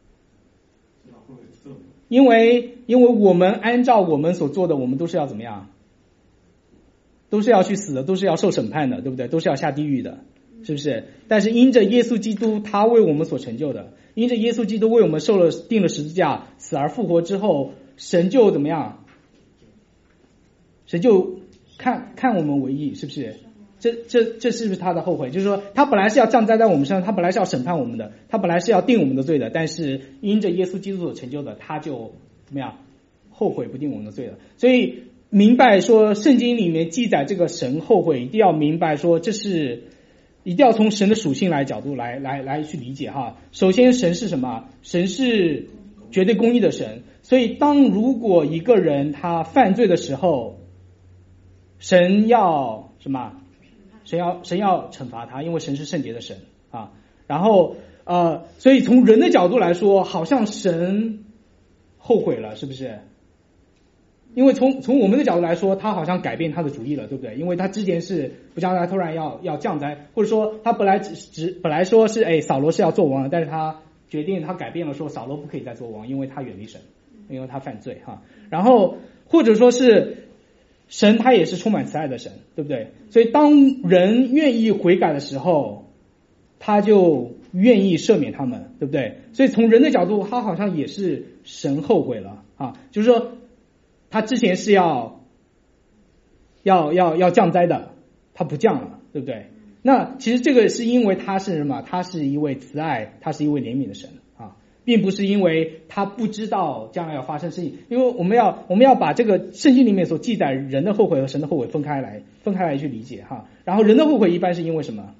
因为因为我们按照我们所做的，我们都是要怎么样？都是要去死的，都是要受审判的，对不对？都是要下地狱的，是不是？但是因着耶稣基督他为我们所成就的，因着耶稣基督为我们受了定了十字架，死而复活之后，神就怎么样？神就看看我们为义，是不是？这这这是不是他的后悔？就是说，他本来是要降灾在我们身上，他本来是要审判我们的，他本来是要定我们的罪的，但是因着耶稣基督所成就的，他就怎么样？后悔不定我们的罪了。所以明白说，圣经里面记载这个神后悔，一定要明白说，这是一定要从神的属性来角度来来来去理解哈。首先，神是什么？神是绝对公义的神。所以当如果一个人他犯罪的时候，神要什么？神要神要惩罚他，因为神是圣洁的神啊。然后呃，所以从人的角度来说，好像神后悔了，是不是？因为从从我们的角度来说，他好像改变他的主意了，对不对？因为他之前是不降灾，突然要要降灾，或者说他本来只只本来说是哎扫罗是要做王的，但是他决定他改变了，说扫罗不可以再做王，因为他远离神，因为他犯罪哈。然后或者说是神他也是充满慈爱的神，对不对？所以当人愿意悔改的时候，他就愿意赦免他们，对不对？所以从人的角度，他好像也是神后悔了啊，就是说他之前是要要要要降灾的，他不降了，对不对？那其实这个是因为他是什么？他是一位慈爱，他是一位怜悯的神啊，并不是因为他不知道将来要发生事情。因为我们要我们要把这个圣经里面所记载人的后悔和神的后悔分开来分开来去理解哈。然后人的后悔一般是因为什么？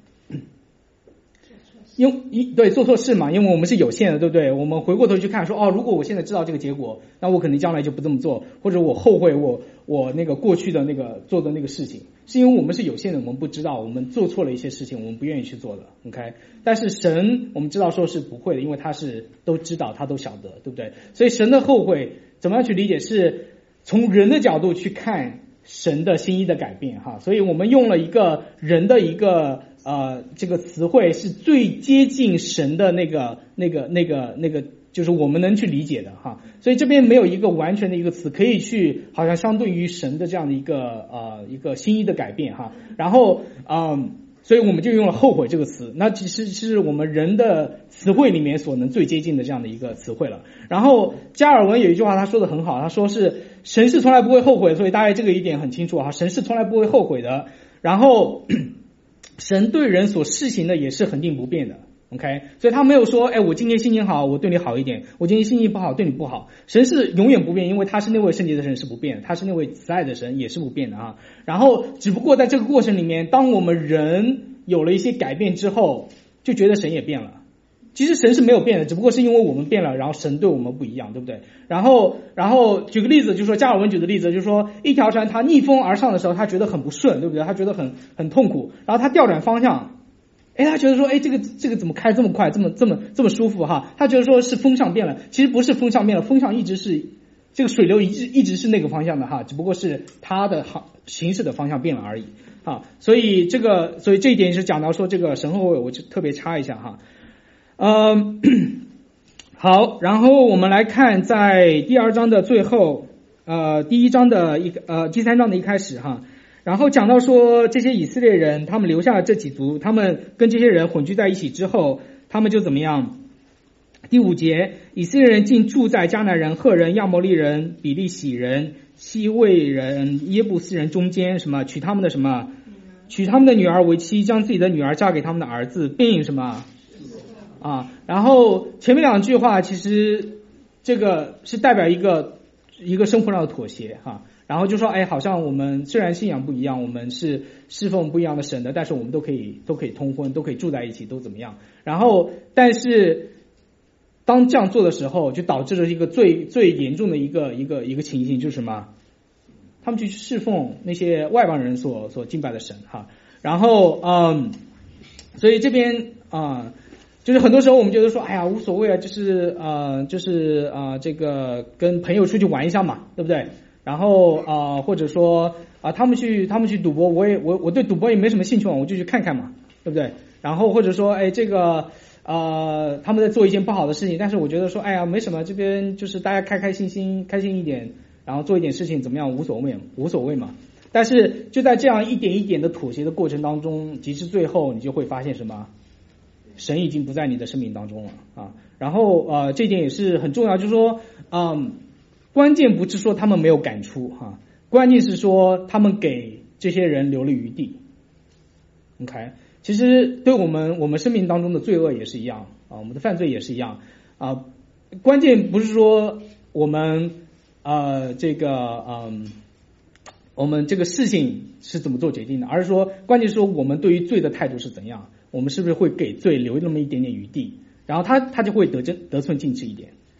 因一对做错事嘛，因为我们是有限的，对不对？我们回过头去看说，哦，如果我现在知道这个结果，那我可能将来就不这么做，或者我后悔我我那个过去的那个做的那个事情，是因为我们是有限的，我们不知道，我们做错了一些事情，我们不愿意去做的 ，OK？ 但是神我们知道说是不会的，因为他是都知道，他都晓得，对不对？所以神的后悔怎么样去理解？是从人的角度去看神的心意的改变哈。所以我们用了一个人的一个。呃，这个词汇是最接近神的那个、那个、那个、那个，就是我们能去理解的哈。所以这边没有一个完全的一个词可以去，好像相对于神的这样的一个呃一个心意的改变哈。然后嗯、呃，所以我们就用了后悔这个词，那其实是我们人的词汇里面所能最接近的这样的一个词汇了。然后加尔文有一句话他说的很好，他说是神是从来不会后悔，所以大家这个一点很清楚哈，神是从来不会后悔的。然后。神对人所施行的也是恒定不变的 ，OK， 所以他没有说，哎，我今天心情好，我对你好一点；我今天心情不好，对你不好。神是永远不变，因为他是那位圣洁的神是不变的，他是那位慈爱的神也是不变的啊。然后，只不过在这个过程里面，当我们人有了一些改变之后，就觉得神也变了。其实神是没有变的，只不过是因为我们变了，然后神对我们不一样，对不对？然后，然后举个例子，就是说加尔文举的例子，就是说一条船它逆风而上的时候，他觉得很不顺，对不对？他觉得很很痛苦，然后他调转方向，哎，他觉得说，哎，这个这个怎么开这么快，这么这么这么舒服哈？他觉得说是风向变了，其实不是风向变了，风向一直是这个水流一直一直是那个方向的哈，只不过是它的行行驶的方向变了而已啊。所以这个，所以这一点是讲到说这个神后悔，我就特别插一下哈。呃，好，然后我们来看在第二章的最后，呃，第一章的一个呃第三章的一开始哈，然后讲到说这些以色列人他们留下了这几族，他们跟这些人混居在一起之后，他们就怎么样？第五节，以色列人竟住在迦南人、赫人、亚摩利人、比利洗人、西魏人、耶布斯人中间，什么娶他们的什么，娶他们的女儿为妻，将自己的女儿嫁给他们的儿子，并什么。啊，然后前面两句话其实这个是代表一个一个生活上的妥协哈、啊，然后就说哎，好像我们虽然信仰不一样，我们是侍奉不一样的神的，但是我们都可以都可以通婚，都可以住在一起，都怎么样？然后但是当这样做的时候，就导致了一个最最严重的一个一个一个情形，就是什么？他们去侍奉那些外邦人所所敬拜的神哈、啊，然后嗯，所以这边啊。就是很多时候我们觉得说，哎呀，无所谓啊，就是呃，就是啊、呃，这个跟朋友出去玩一下嘛，对不对？然后啊、呃，或者说啊、呃，他们去他们去赌博，我也我我对赌博也没什么兴趣嘛，我就去看看嘛，对不对？然后或者说，哎，这个呃，他们在做一件不好的事情，但是我觉得说，哎呀，没什么，这边就是大家开开心心，开心一点，然后做一点事情怎么样，无所谓，无所谓嘛。但是就在这样一点一点的妥协的过程当中，其实最后你就会发现什么？神已经不在你的生命当中了啊，然后呃，这点也是很重要，就是说，嗯，关键不是说他们没有感触哈、啊，关键是说他们给这些人留了余地。OK， 其实对我们我们生命当中的罪恶也是一样啊，我们的犯罪也是一样啊，关键不是说我们呃这个嗯。我们这个事情是怎么做决定的，而是说关键是说我们对于罪的态度是怎样，我们是不是会给罪留那么一点点余地，然后他他就会得真得寸进尺一点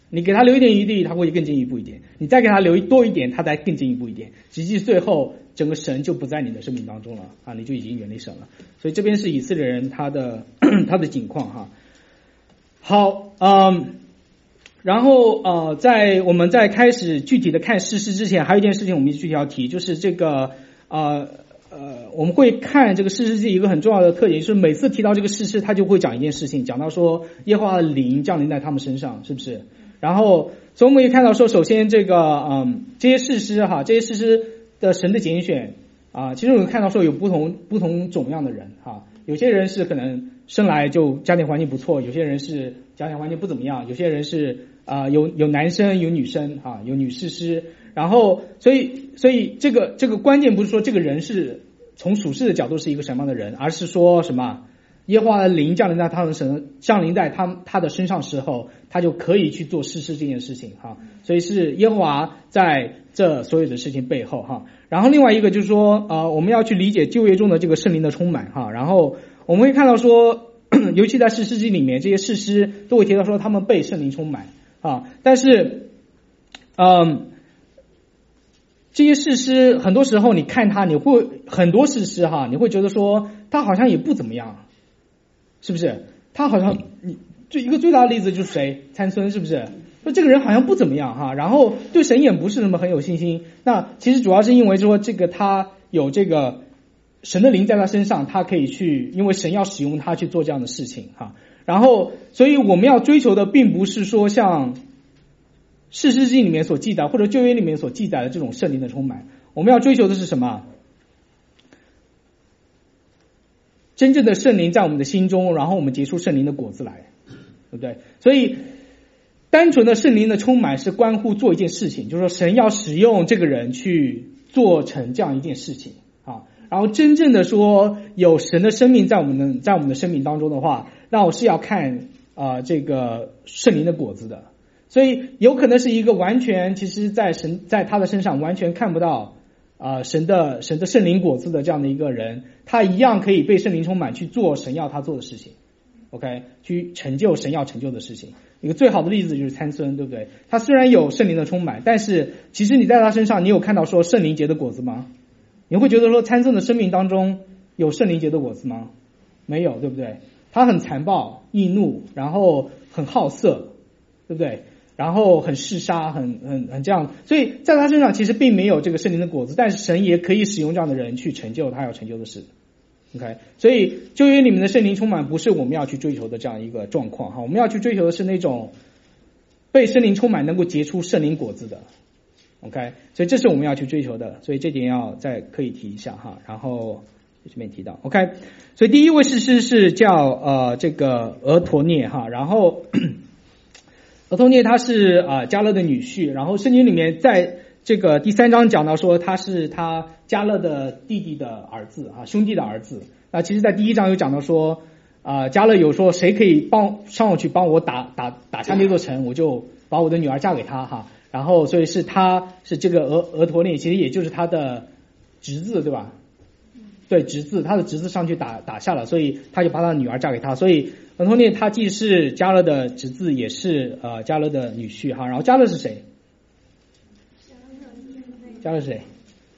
你给他留一点余地，他会更进一步一点；你再给他留多一点，他再更进一步一点。直至最后，整个神就不在你的生命当中了啊，你就已经远离神了。所以这边是以色列人他的他的境况哈。好，嗯，然后呃，在我们在开始具体的看士师之前，还有一件事情我们具体要提，就是这个呃呃，我们会看这个士师记一个很重要的特点，就是每次提到这个士师，他就会讲一件事情，讲到说耶和华的灵降临在他们身上，是不是？然后，所以我们也看到说，首先这个嗯，这些士师哈，这些士师的神的拣选啊，其实我们看到说有不同不同种样的人哈，有些人是可能生来就家庭环境不错，有些人是家庭环境不怎么样，有些人是啊、呃、有有男生有女生哈，有女士师，然后所以所以这个这个关键不是说这个人是从属世的角度是一个什么样的人，而是说什么耶和华的灵降临在他的神降临在他他的身上时候，他就可以去做士师这件事情哈，所以是耶和华在这所有的事情背后哈。然后另外一个就是说呃我们要去理解旧约中的这个圣灵的充满哈，然后我们会看到说尤其在士师记里面，这些士师都会提到说他们被圣灵充满啊，但是嗯这些士师很多时候你看他，你会很多士师哈，你会觉得说他好像也不怎么样，是不是？他好像你就一个最大的例子就是谁？参孙，是不是？说这个人好像不怎么样哈，然后对神也不是那么很有信心。那其实主要是因为说这个他有这个神的灵在他身上，他可以去，因为神要使用他去做这样的事情哈。然后，所以我们要追求的并不是说像士师记里面所记载或者旧约里面所记载的这种圣灵的充满，我们要追求的是什么？真正的圣灵在我们的心中，然后我们结出圣灵的果子来，对不对？所以单纯的圣灵的充满是关乎做一件事情，就是说神要使用这个人去做成这样一件事情啊。然后真正的说有神的生命在我们的在我们的生命当中的话，那我是要看啊、呃、这个圣灵的果子的。所以有可能是一个完全其实在神在他的身上完全看不到啊、呃、神的神的圣灵果子的这样的一个人，他一样可以被圣灵充满去做神要他做的事情。OK， 去成就神要成就的事情。一个最好的例子就是参孙，对不对？他虽然有圣灵的充满，但是其实你在他身上，你有看到说圣灵结的果子吗？你会觉得说参孙的生命当中有圣灵结的果子吗？没有，对不对？他很残暴、易怒，然后很好色，对不对？然后很嗜杀，很很很这样，所以在他身上其实并没有这个圣灵的果子，但是神也可以使用这样的人去成就他要成就的事。OK， 所以旧约里面的圣灵充满不是我们要去追求的这样一个状况哈，我们要去追求的是那种被圣灵充满能够结出圣灵果子的。OK， 所以这是我们要去追求的，所以这点要再可以提一下哈。然后这边提到 OK， 所以第一位士师是叫呃这个俄陀涅哈，然后俄陀涅他是啊、呃、迦勒的女婿，然后圣经里面在这个第三章讲到说他是他迦勒的弟弟的儿子啊，兄弟的儿子。那其实在第一章有讲到说啊、呃、迦勒有说谁可以帮上我去帮我打打打下那座城，我就把我的女儿嫁给他哈。然后所以是他是这个俄俄陀涅，其实也就是他的侄子对吧？对，侄子，他的侄子上去打打下了，所以他就把他的女儿嫁给他。所以俄陀涅他既是迦勒的侄子，也是呃迦勒的女婿哈。然后迦勒是谁？迦勒是谁？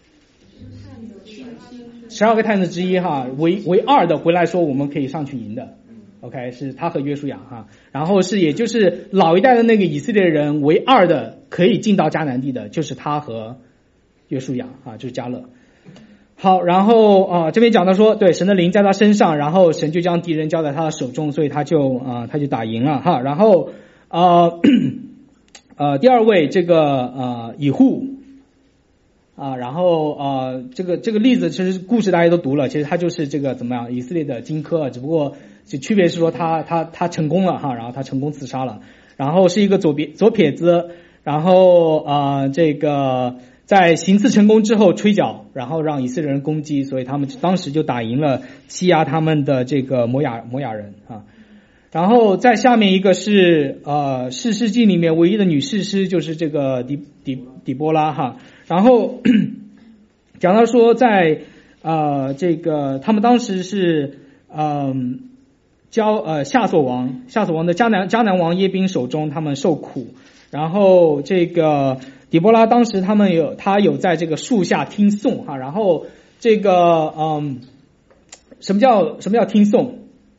十二个探子之一哈，唯唯二的回来说我们可以上去赢的。OK， 是他和约书亚哈，然后是也就是老一代的那个以色列人唯二的可以进到迦南地的，就是他和约书亚啊，就是迦勒。好，然后啊、呃、这边讲到说，对，神的灵在他身上，然后神就将敌人交在他的手中，所以他就啊、呃、他就打赢了哈。然后呃呃第二位这个呃以户啊，然后呃这个这个例子其实故事大家都读了，其实他就是这个怎么样以色列的荆轲，只不过就区别是说他他他成功了哈，然后他成功刺杀了，然后是一个左撇左撇子，然后啊、呃、这个在行刺成功之后吹角，然后让以色列人攻击，所以他们当时就打赢了欺压他们的这个摩亚摩亚人啊。然后在下面一个是呃士师记里面唯一的女士师，就是这个底底底波拉哈。然后讲到说在呃这个他们当时是嗯。呃交呃夏所王夏所王的迦南迦南王耶宾手中，他们受苦， 然后这个底波拉当时他们有他有在这个树下听讼哈，然后这个嗯，什么叫什么叫听讼？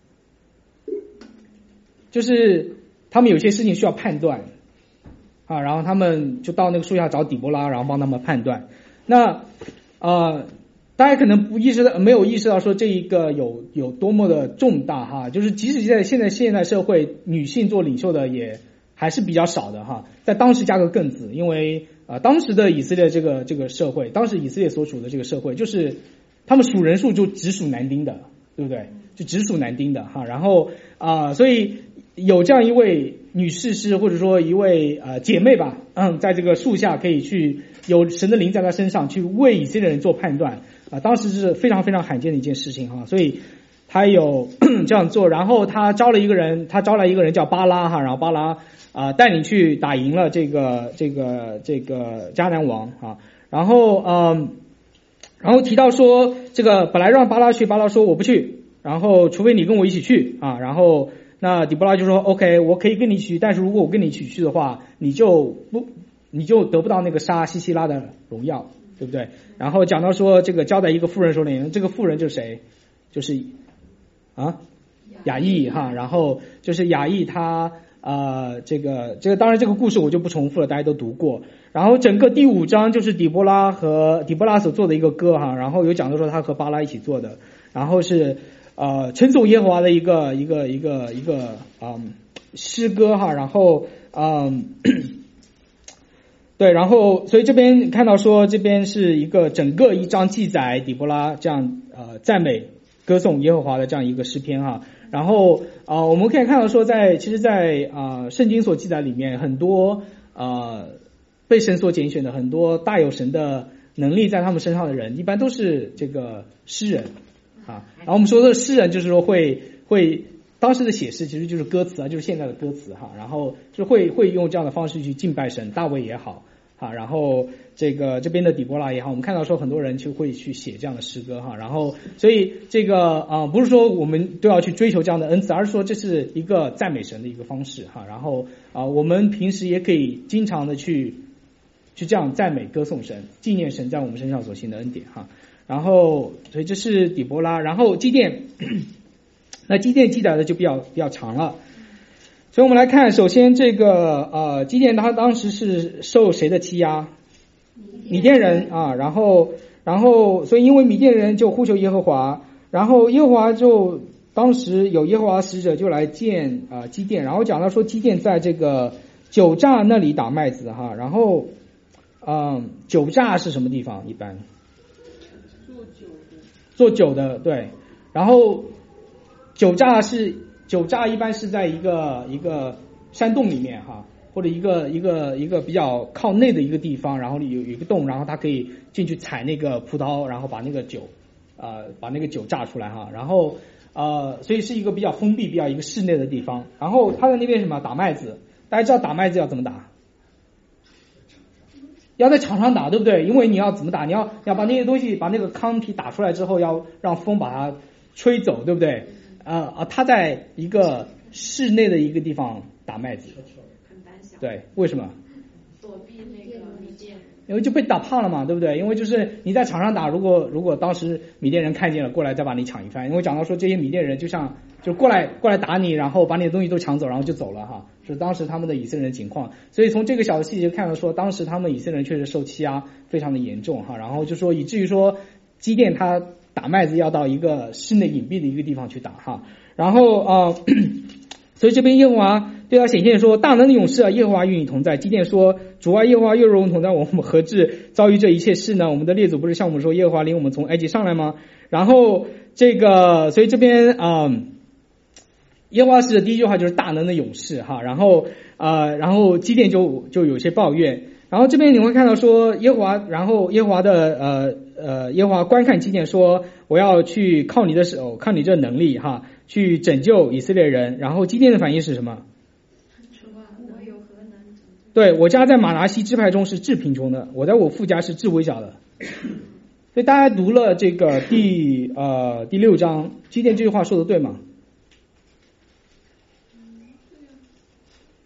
就是他们有些事情需要判断啊，然后他们就到那个树下找底波拉，然后帮他们判断。那呃，大家可能不意识到，没有意识到说这一个有有多么的重大哈，就是即使在现在现代社会，女性做领袖的也还是比较少的哈，在当时加个更字，因为啊、呃，当时的以色列这个这个社会，当时以色列所处的这个社会，就是他们数人数就只数男丁的，对不对？就只数男丁的哈，然后啊、呃，所以有这样一位女士是或者说一位呃姐妹吧，嗯，在这个树下可以去有神的灵在她身上去为以色列人做判断啊、呃，当时是非常非常罕见的一件事情哈，所以他有这样做，然后他招了一个人，他招来一个人叫巴拉哈，然后巴拉啊、呃、带领去打赢了这个这个这个迦南王啊，然后嗯、呃，然后提到说这个本来让巴拉去，巴拉说我不去，然后除非你跟我一起去啊，然后那底波拉就说 OK 我可以跟你一起去，但是如果我跟你一起去的话，你就不你就得不到那个杀西西拉的荣耀，对不对？然后讲到说这个交在一个妇人手里，这个妇人就是谁？就是啊雅意哈，然后就是雅意他呃这个这个当然这个故事我就不重复了，大家都读过。然后整个第五章就是底波拉和底波拉所做的一个歌哈，然后有讲到说他和巴拉一起做的，然后是呃称颂耶和华的一个一个一个一个嗯诗歌哈，然后嗯对，然后所以这边看到说这边是一个整个一章记载底波拉这样呃赞美歌颂耶和华的这样一个诗篇哈，然后啊、呃、我们可以看到说在其实在啊、呃、圣经所记载里面很多呃被神所拣选的很多大有神的能力在他们身上的人，一般都是这个诗人啊。然后我们说的诗人就是说会会当时的写诗其实就是歌词啊，就是现在的歌词哈。然后就会会用这样的方式去敬拜神，大卫也好啊，然后这个这边的底波拉也好，我们看到说很多人就会去写这样的诗歌哈。然后所以这个啊、呃、不是说我们都要去追求这样的恩赐，而是说这是一个赞美神的一个方式哈。然后啊、呃、我们平时也可以经常的去。去这样赞美歌颂神，纪念神在我们身上所行的恩典哈。然后所以这是底波拉，然后基甸，那基甸记载的就比较比较长了。所以我们来看，首先这个呃基甸他当时是受谁的欺压？米甸人啊，然后然后所以因为米甸人就呼求耶和华，然后耶和华就当时有耶和华使者就来见啊、呃、基甸，然后讲到说基甸在这个酒榨那里打麦子哈，然后。嗯，酒榨是什么地方？一般做酒的， 做酒的对。然后酒榨是酒榨，一般是在一个一个山洞里面哈，或者一个一个一个比较靠内的一个地方，然后有有一个洞，然后它可以进去采那个葡萄，然后把那个酒呃把那个酒榨出来哈。然后呃，所以是一个比较封闭、比较一个室内的地方。然后它的那边什么打麦子，大家知道打麦子要怎么打？要在场上打，对不对？因为你要怎么打？你要要把那些东西，把那个糠皮打出来之后，要让风把它吹走，对不对？呃啊，他在一个室内的一个地方打麦子， 很胆小。 对，为什么？ 躲避那个米甸人。 因为就被打怕了嘛，对不对？因为就是你在场上打，如果如果当时米甸人看见了，过来再把你抢一番。因为讲到说这些米甸人就像就过来过来打你，然后把你的东西都抢走，然后就走了哈。是当时他们的以色列人的情况，所以从这个小的细节看到说，当时他们以色列人确实受欺压非常的严重哈。然后就说以至于说基甸他打麦子要到一个室内隐蔽的一个地方去打哈。然后呃，所以这边耶和华对他显现说：“大能的勇士啊，耶和华与你同在。”基甸说：“主啊，耶和华又与我们同在，我们何至遭遇这一切事呢？我们的列祖不是向我们说，耶和华领我们从埃及上来吗？”然后这个，所以这边啊、呃，耶和华使的第一句话就是大能的勇士哈。然后呃，然后基甸就就有些抱怨。然后这边你会看到说耶和华，然后耶和华的呃呃耶和华观看基甸说：“我要去靠你的手，靠你这能力哈，去拯救以色列人。”然后基甸的反应是什么？ 我有何能？ 对，我家在马拿西支派中是至贫穷的，我在我父家是至微小的。所以大家读了这个第呃第六章，基甸这句话说的对吗？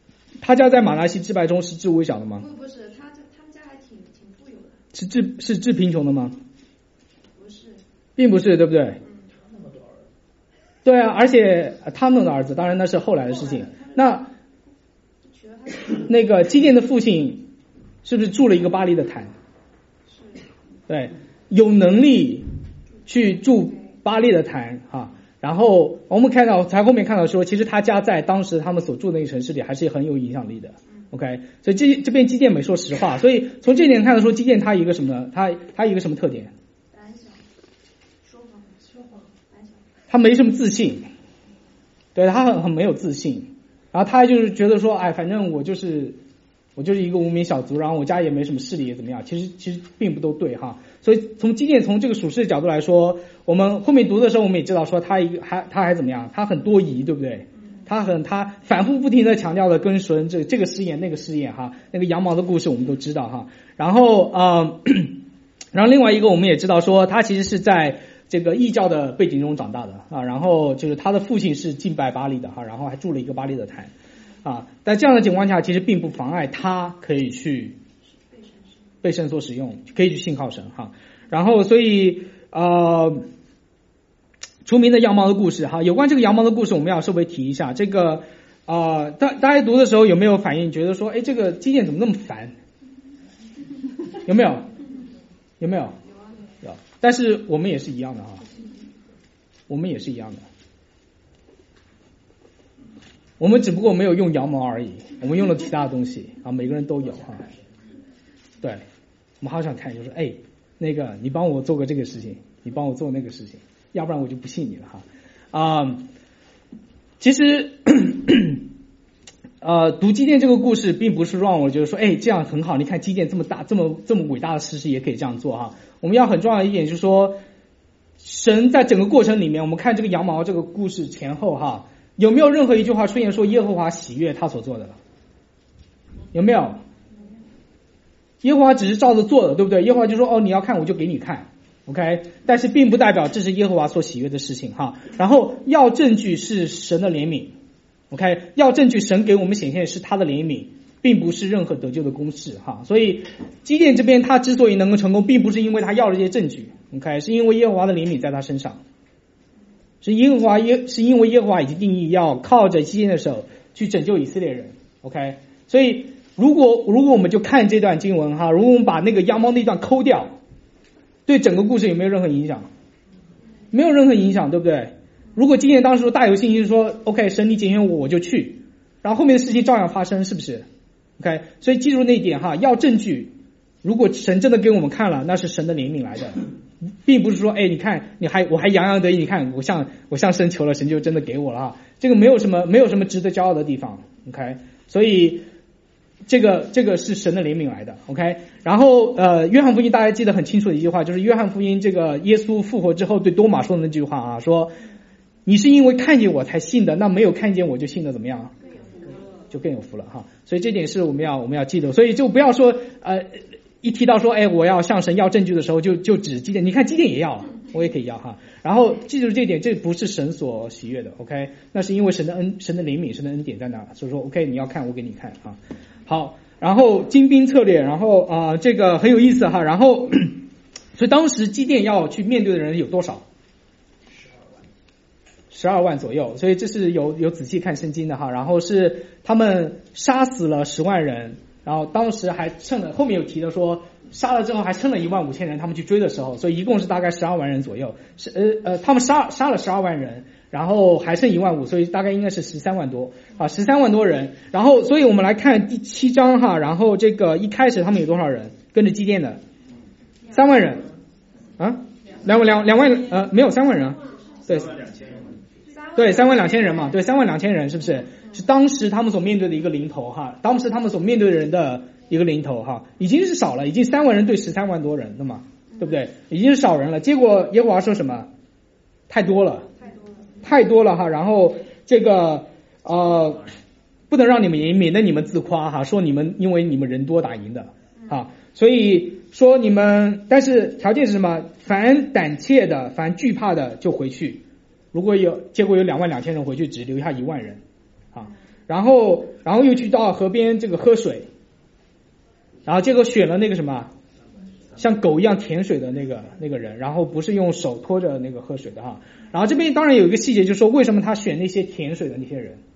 他家在马拿西支派中是至微小的吗？ 不不是，他他们家还挺挺富有的。 是至是至贫穷的吗？ 不是。 并不是，对不对？ 嗯。 对啊，而且他们的儿子，当然那是后来的事情。那那个基甸的父亲是不是筑了一个巴黎的坛？ 是。 对，有能力去筑巴黎的坛哈。然后我们看到，才后面看到说，其实他家在当时他们所住的那个城市里还是很有影响力的。OK， 所以这这边基甸没说实话，所以从这点看到说，基甸他一个什么呢？他他一个什么特点？ 胆小，说谎，说谎，胆小。 他没什么自信，对他很很没有自信，然后他就是觉得说，哎，反正我就是我就是一个无名小卒，然后我家也没什么势力，也怎么样？其实其实并不都对哈。所以从基甸从这个属世的角度来说，我们后面读的时候，我们也知道说他一个还他还怎么样？他很多疑，对不对？他很他反复不停的强调的跟神这这个试验那个试验哈，那个羊毛的故事我们都知道哈。然后呃，然后另外一个我们也知道说，他其实是在这个异教的背景中长大的啊，然后就是他的父亲是敬拜巴黎的哈，然后还筑了一个巴黎的坛啊。在这样的情况下，其实并不妨碍他可以去被神所使用，可以去信靠神哈。然后所以呃。出名的羊毛的故事哈，有关这个羊毛的故事，我们要稍微提一下。这个啊、呃，大大家读的时候有没有反应？觉得说，哎，这个基甸怎么那么烦？有没有？有没有？有。但是我们也是一样的哈，我们也是一样的。我们只不过没有用羊毛而已，我们用了其他的东西啊，每个人都有哈。对，我们好想看，就是哎，那个你帮我做个这个事情，你帮我做那个事情。要不然我就不信你了哈，啊、呃，其实呃，读基甸这个故事，并不是让我觉得说，哎，这样很好。你看基甸这么大、这么这么伟大的事实，也可以这样做哈。我们要很重要的一点就是说，神在整个过程里面，我们看这个羊毛这个故事前后哈，有没有任何一句话出现说耶和华喜悦他所做的？有没有？耶和华只是照着做的，对不对？耶和华就说，哦，你要看我就给你看。OK， 但是并不代表这是耶和华所喜悦的事情哈。然后要证据是神的怜悯 ，OK， 要证据神给我们显现是他的怜悯，并不是任何得救的公式哈。所以基甸这边他之所以能够成功，并不是因为他要了这些证据 ，OK， 是因为耶和华的怜悯在他身上，是耶和华耶是因为耶和华已经定义要靠着基甸的手去拯救以色列人 ，OK， 所以如果如果我们就看这段经文哈，如果我们把那个羊毛那段抠掉。对整个故事有没有任何影响？没有任何影响，对不对？如果基甸当时大有信心说 ，OK， 神你拣选我，我就去，然后后面的事情照样发生，是不是 ？OK， 所以记住那一点哈，要证据。如果神真的给我们看了，那是神的怜悯来的，并不是说，哎，你看，你还我还洋洋得意，你看我向我向神求了，神就真的给我了哈。这个没有什么没有什么值得骄傲的地方 ，OK， 所以。这个这个是神的怜悯来的 ，OK。然后呃，约翰福音大家记得很清楚的一句话，就是约翰福音这个耶稣复活之后对多马说的那句话啊，说你是因为看见我才信的，那没有看见我就信的怎么样？就更有福了哈。所以这点是我们要我们要记得，所以就不要说呃一提到说哎我要向神要证据的时候就就指基甸，你看基甸也要，我也可以要哈。然后记住这点，这不是神所喜悦的 ，OK， 那是因为神的恩神的怜悯神的恩典在那，所以说 OK 你要看我给你看啊。好，然后精兵策略，然后啊、呃，这个很有意思哈。然后，所以当时基甸要去面对的人有多少？十二万，十二万左右。所以这是有有仔细看圣经的哈。然后是他们杀死了十万人，然后当时还剩了，后面有提的说杀了之后还剩了一万五千人，他们去追的时候，所以一共是大概十二万人左右。是呃呃，他们杀杀了十二万人。然后还剩一万五，所以大概应该是十三万多啊，十三万多人。然后，所以我们来看第七章哈，然后这个一开始他们有多少人跟着基甸的？三万人啊，两两两万呃没有三万人啊，对，对三万两千人嘛，对三万两千人是不是？是当时他们所面对的一个零头哈，当时他们所面对的人的一个零头哈，已经是少了，已经三万人对十三万多人了嘛，对不对？已经是少人了。结果耶和华说什么？太多了。太多了哈，然后这个呃不能让你们赢，免得你们自夸哈，说你们因为你们人多打赢的啊，所以说你们，但是条件是什么？凡胆怯的，凡惧怕的就回去。如果有结果有两万两千人回去，只留下一万人啊。 然后然后又去到河边这个喝水，然后结果选了那个什么像狗一样舔水的那个那个人，然后不是用手托着那个喝水的哈。然后这边当然有一个细节，就是说为什么他选那些舔水的那些人。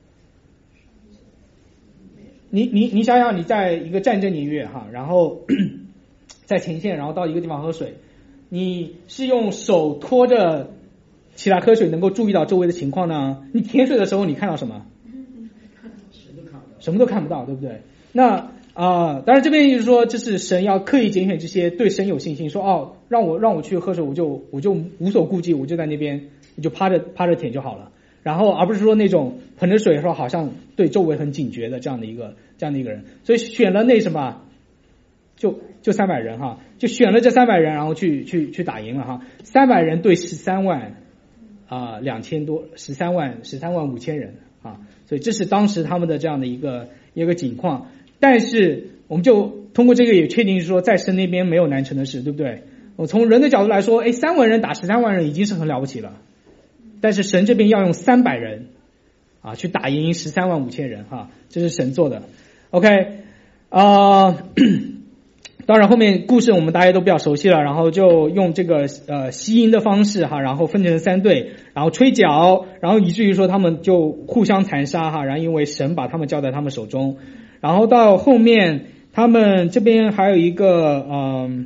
你你你想想，你在一个战争年月哈，然后在前线，然后到一个地方喝水，你是用手托着起来喝水，能够注意到周围的情况呢？你舔水的时候，你看到什么？什么都看不到，对不对？那啊、呃，当然这边就是说，这是神要刻意拣选这些对神有信心，说哦，让我让我去喝水，我就我就无所顾忌，我就在那边，我就趴着趴着舔就好了。然后而不是说那种捧着水的时候好像对周围很警觉的这样的一个这样的一个人，所以选了那什么，就就三百人哈，就选了这三百人，然后去去去打赢了哈，三百人对十三万啊两千多，十三万十三万五千人啊，所以这是当时他们的这样的一个一个情况。但是我们就通过这个也确定是说，在神那边没有难成的事，对不对？我从人的角度来说，哎，三万人打十三万人已经是很了不起了。但是神这边要用三百人啊去打赢十三万五千人哈，这是神做的。OK 啊、呃，当然后面故事我们大家都比较熟悉了，然后就用这个呃吸音的方式哈，然后分成三队，然后吹角，然后以至于说他们就互相残杀哈，然后因为神把他们交在他们手中，然后到后面他们这边还有一个嗯。呃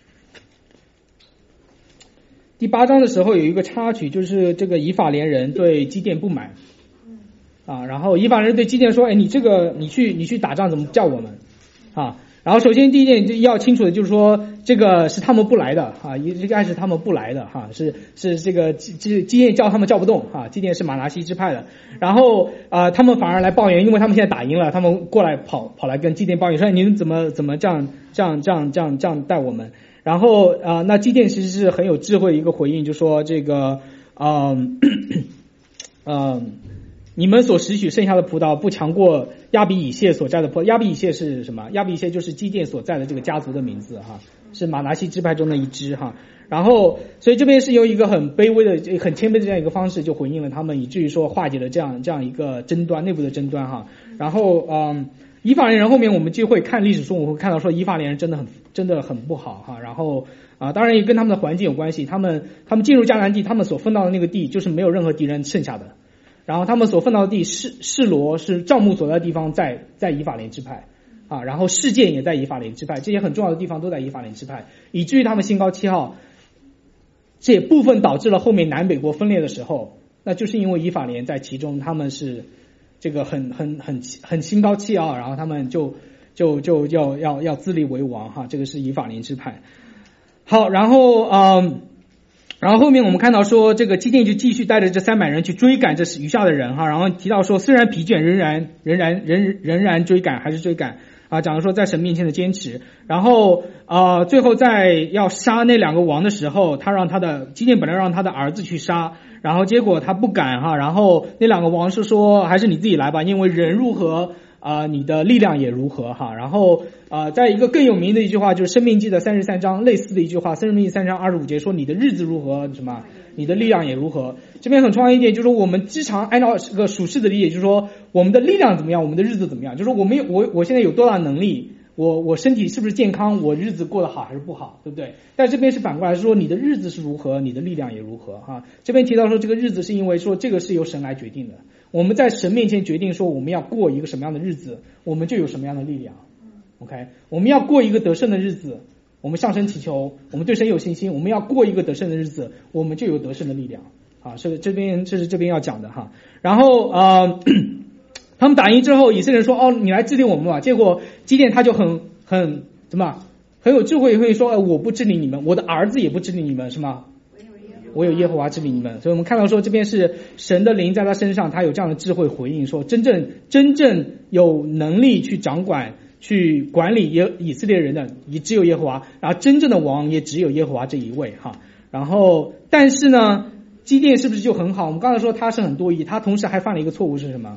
第八章的时候有一个插曲，就是这个以法莲人对基甸不满，啊，然后以法莲人对基甸说：“哎，你这个你去你去打仗怎么叫我们？”啊，然后首先第一点要清楚的就是说，这个是他们不来的啊，这个暗示他们不来的哈，是是这个基基甸叫他们叫不动啊，基甸是马拿西支派的，然后啊、呃、他们反而来抱怨，因为他们现在打赢了，他们过来跑跑来跟基甸抱怨说：“你们怎么怎么这样这样这样这样这样待我们？”然后啊、呃，那基甸其实是很有智慧的一个回应，就说这个，嗯、呃，嗯，你们所拾取剩下的葡萄不强过亚比以谢所摘的葡萄。亚比以谢是什么？亚比以谢就是基甸所在的这个家族的名字哈，是马拿西支派中的一支哈。然后，所以这边是用一个很卑微的、很谦卑的这样一个方式，就回应了他们，以至于说化解了这样这样一个争端，内部的争端哈。然后，嗯。以法莲人后面我们就会看历史书，我们会看到说以法莲人真的很真的很不好哈。然后啊，当然也跟他们的环境有关系。他们他们进入迦南地，他们所分到的那个地就是没有任何敌人剩下的。然后他们所分到的地示示罗是帐幕所在的地方在在以法莲支派啊，然后示剑也在以法莲支派，这些很重要的地方都在以法莲支派，以至于他们心高气傲。这也部分导致了后面南北国分裂的时候，那就是因为以法莲在其中，他们是。这个很很很很心高气傲，然后他们就就就要要要自立为王哈，这个是以法莲支派。好，然后嗯，然后后面我们看到说，这个基甸就继续带着这三百人去追赶这余下的人哈，然后提到说，虽然疲倦，仍然仍然仍仍然追赶，还是追赶啊，讲说在神面前的坚持。然后啊、呃，最后在要杀那两个王的时候，他让他的基甸本来让他的儿子去杀。然后结果他不敢哈，然后那两个王是说还是你自己来吧，因为人如何啊、呃，你的力量也如何哈。然后啊、呃，在一个更有名的一句话就是《申命记》的三十三章类似的一句话，《申命记》三章二十五节说你的日子如何什么，你的力量也如何。这边很重要一点就是说我们经常按照这个属世的理解，就是说我们的力量怎么样，我们的日子怎么样，就是说我们有我我现在有多大能力。我我身体是不是健康？我日子过得好还是不好，对不对？但这边是反过来说，你的日子是如何，你的力量也如何哈。这边提到说，这个日子是因为说这个是由神来决定的。我们在神面前决定说我们要过一个什么样的日子，我们就有什么样的力量。OK， 我们要过一个得胜的日子，我们向神祈求，我们对神有信心，我们要过一个得胜的日子，我们就有得胜的力量。啊，是这边这是这边要讲的哈。然后呃。他们打赢之后，以色列人说：“哦，你来治理我们吧。”结果基甸他就很很怎么很有智慧，会说：“呃，我不治理你们，我的儿子也不治理你们，是吗？我有耶和华治理你们。”所以我们看到说，这边是神的灵在他身上，他有这样的智慧回应说：“真正真正有能力去掌管、去管理耶以色列人的，也只有耶和华。然后真正的王也只有耶和华这一位哈。然后，但是呢，基甸是不是就很好？我们刚才说他是很多疑，他同时还犯了一个错误是什么？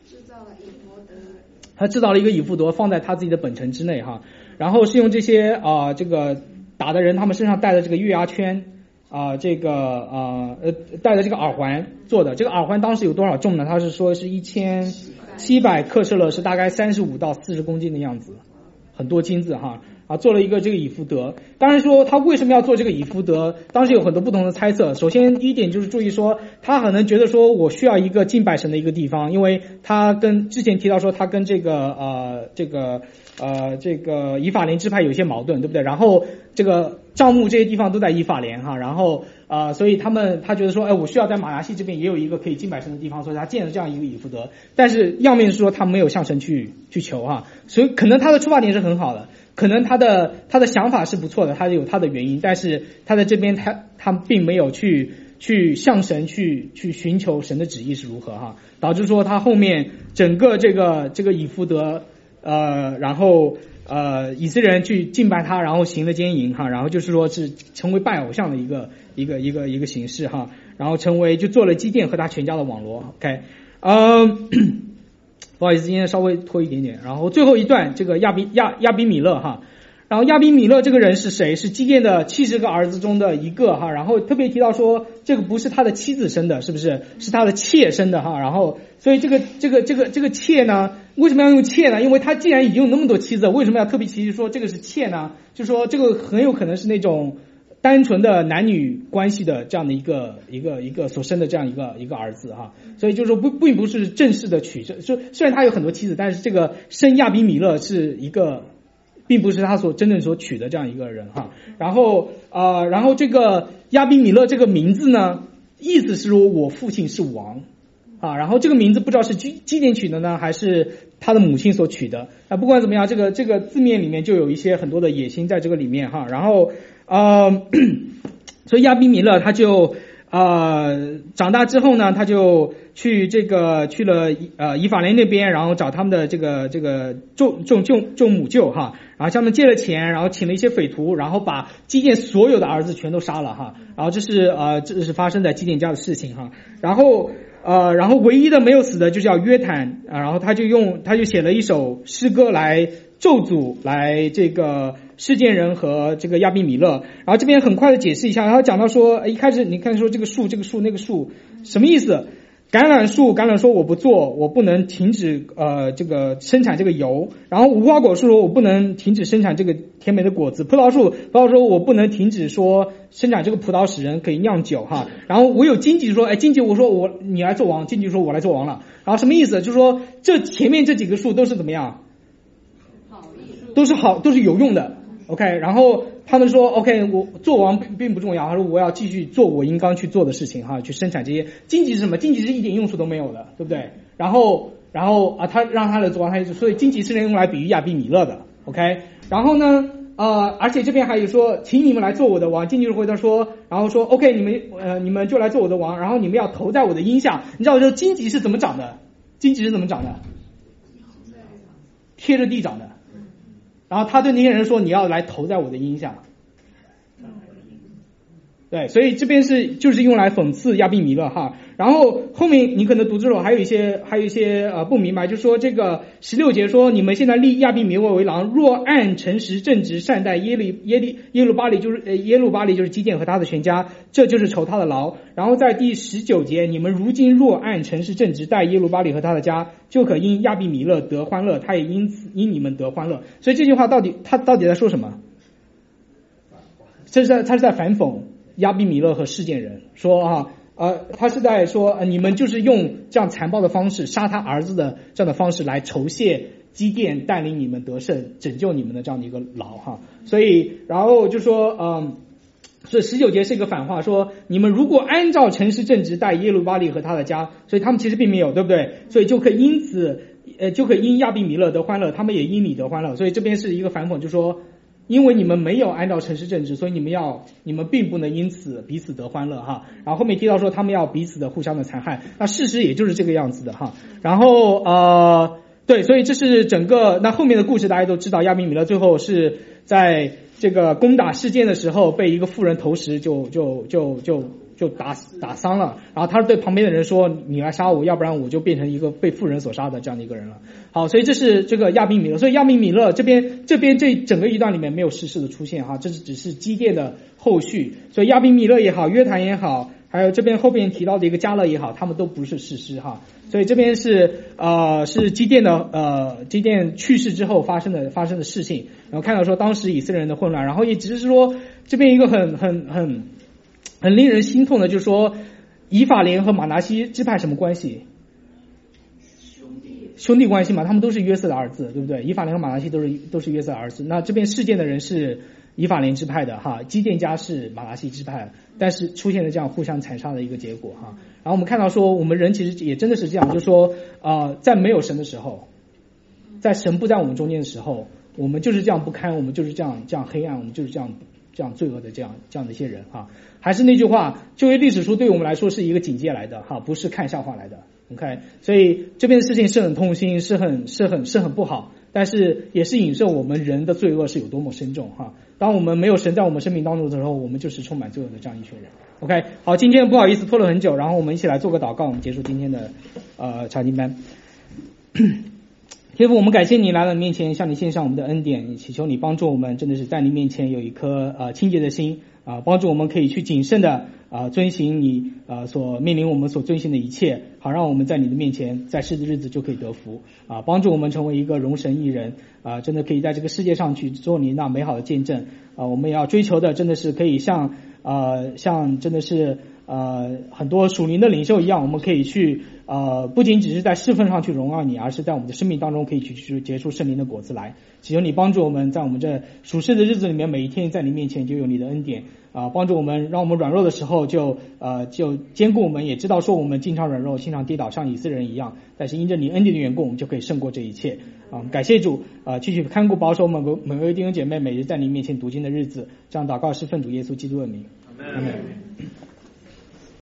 他制造了一个以弗得放在他自己的本城之内哈，然后是用这些啊、呃、这个打的人他们身上带的这个月牙圈啊、 啊、呃、这个啊 呃, 呃戴的这个耳环做的。这个耳环当时有多少重呢？他是说是一千七百克舍勒，是大概三十五到四十公斤的样子，很多金子哈。啊，做了一个这个以弗得。当然说他为什么要做这个以弗得，当时有很多不同的猜测。首先第一点就是注意说，他可能觉得说我需要一个敬拜神的一个地方，因为他跟之前提到说他跟这个呃这个呃这个以法莲支派有一些矛盾，对不对？然后这个帐幕这些地方都在以法莲哈，然后呃所以他们他觉得说，哎，我需要在马拿西这边也有一个可以敬拜神的地方，所以他建了这样一个以弗得。但是要面是说他没有向神去去求哈，所以可能他的出发点是很好的。可能他的他的想法是不错的，他有他的原因，但是他在这边他他并没有去去向神去去寻求神的旨意是如何哈，导致说他后面整个这个这个以弗得呃然后呃以色列人去敬拜他，然后行了奸淫哈，然后就是说是成为拜偶像的一个一个一个一个形式哈，然后成为就做了基甸和他全家的网罗 ，OK， 呃。不好意思，今天稍微拖一点点。然后最后一段，这个亚比亚亚比米勒哈，然后亚比米勒这个人是谁？是基甸的七十个儿子中的一个哈。然后特别提到说，这个不是他的妻子生的，是不是？是他的妾生的哈。然后，所以这个这个这个这个妾呢，为什么要用妾呢？因为他既然已经有那么多妻子，为什么要特别提说这个是妾呢？就说这个很有可能是那种单纯的男女关系的这样的一个一个一个所生的这样一个一个儿子哈，所以就是说不并不是正式的娶，就虽然他有很多妻子，但是这个生亚比米勒是一个，并不是他所真正所娶的这样一个人哈。然后呃，然后这个亚比米勒这个名字呢，意思是说我父亲是王啊，然后这个名字不知道是基基甸取的呢，还是他的母亲所取的。那不管怎么样，这个这个字面里面就有一些很多的野心在这个里面哈。然后呃，所以亚比米勒他就呃长大之后呢，他就去这个去了呃以法莲那边，然后找他们的这个这个众众众众母舅哈，然后向他们借了钱，然后请了一些匪徒，然后把基甸所有的儿子全都杀了哈。然后这是呃这是发生在基甸家的事情哈。然后呃然后唯一的没有死的就叫约坦啊，然后他就用他就写了一首诗歌来咒诅来这个事件人和这个亚比米勒。然后这边很快的解释一下，然后讲到说一开始你看说这个树这个树那个树什么意思？橄榄树，橄榄说我不做，我不能停止呃这个生产这个油。然后无花果树说我不能停止生产这个甜美的果子。葡萄树，葡萄说我不能停止说生产这个葡萄使人可以酿酒哈。然后我有荆棘说，哎荆棘我说我你来做王，荆棘说我来做王了。然后什么意思？就是说这前面这几个树都是怎么样？都是好，都是有用的。OK， 然后他们说 OK， 我做王并不重要，他说我要继续做我应当去做的事情哈，去生产这些。荆棘是什么？荆棘是一点用处都没有的，对不对？然后然后啊，他让他来做王，他所以荆棘是用来比喻亚比米勒的。OK， 然后呢呃，而且这边还有说，请你们来做我的王。荆棘回答说，然后说 OK， 你们呃你们就来做我的王，然后你们要投在我的荫下。你知道这荆棘是怎么长的？荆棘是怎么长的？贴着地长的。然后他对那些人说，你要来投在我的荫下。对，所以这边是就是用来讽刺亚比米勒哈。然后后面你可能读之后还有一些还有一些呃不明白，就说这个十六节说，你们现在立亚比米勒为王，若按诚实正直善待耶利耶利耶路巴力，就是呃耶路巴力就是基甸和他的全家，这就是酬他的劳。然后在第十九节，你们如今若按诚实正直待耶路巴力和他的家，就可因亚比米勒得欢乐，他也因此因你们得欢乐。所以这句话到底他到底在说什么？这是在他是在反讽亚比米勒和事件人，说啊呃他是在说、呃、你们就是用这样残暴的方式杀他儿子的这样的方式来酬谢基甸带领你们得胜拯救你们的这样的一个劳哈。所以然后就说嗯所以十九节是一个反话，说你们如果按照诚实正直待耶路巴力和他的家，所以他们其实并没有，对不对？所以就可以因此呃就可以因亚比米勒得欢乐，他们也因你得欢乐。所以这边是一个反讽，就说因为你们没有按照诚实正直，所以你们要你们并不能因此彼此得欢乐哈。然后后面提到说他们要彼此的互相的残害，那事实也就是这个样子的哈。然后呃对，所以这是整个那后面的故事大家都知道，亚比米勒最后是在这个攻打事件的时候被一个妇人投石就就就就就打打伤了，然后他对旁边的人说你来杀我，要不然我就变成一个被妇人所杀的这样的一个人了。好，所以这是这个亚宾米勒，所以亚宾米勒这边这边这整个一段里面没有士师的出现哈，这是只是基甸的后续，所以亚宾米勒也好，约谈也好，还有这边后边提到的一个迦勒也好，他们都不是士师哈，所以这边是呃是基甸的呃基甸去世之后发生的发生的事情，然后看到说当时以色列人的混乱，然后也只是说这边一个很很很很令人心痛的，就是说以法莲和马拿西支派什么关系？ 兄弟兄弟关系嘛，他们都是约瑟的儿子，对不对？以法莲和马拿西都是都是约瑟的儿子。那这边事件的人是以法莲支派的哈，基甸家是马拿西支派的，但是出现了这样互相残杀的一个结果哈。然后我们看到说，我们人其实也真的是这样，就是说呃，在没有神的时候，在神不在我们中间的时候，我们就是这样不堪，我们就是这样这样黑暗，我们就是这样这样罪恶的这样这样的一些人哈。还是那句话，旧约历史书对我们来说是一个警戒来的哈，不是看笑话来的。OK， 所以这边的事情是很痛心，是很是很是很不好，但是也是影射我们人的罪恶是有多么深重哈。当我们没有神在我们生命当中的时候，我们就是充满罪恶的这样一群人。OK， 好，今天不好意思拖了很久，然后我们一起来做个祷告，我们结束今天的呃查经班。天父，我们感谢你来了面前，向你献上我们的恩典，祈求你帮助我们，真的是在你面前有一颗呃清洁的心啊、呃，帮助我们可以去谨慎的啊、呃、遵行你呃所命令我们所遵行的一切，好让我们在你的面前在世的日子就可以得福啊、呃，帮助我们成为一个荣神益人啊、呃，真的可以在这个世界上去做你那美好的见证啊、呃，我们也要追求的真的是可以像呃像真的是呃很多属灵的领袖一样，我们可以去呃不仅只是在侍奉上去荣耀你，而是在我们的生命当中可以去去结出圣灵的果子来。祈求你帮助我们在我们这属世的日子里面，每一天在你面前就有你的恩典啊、呃，帮助我们，让我们软弱的时候就呃就坚固我们，也知道说我们经常软弱，经常跌倒，像以色列人一样，但是因着你恩典的缘故，我们就可以胜过这一切啊、呃！感谢主啊、呃，继续看顾保守我们每位弟兄姐妹每日在你面前读经的日子，这样祷告是奉主耶稣基督的名，阿门。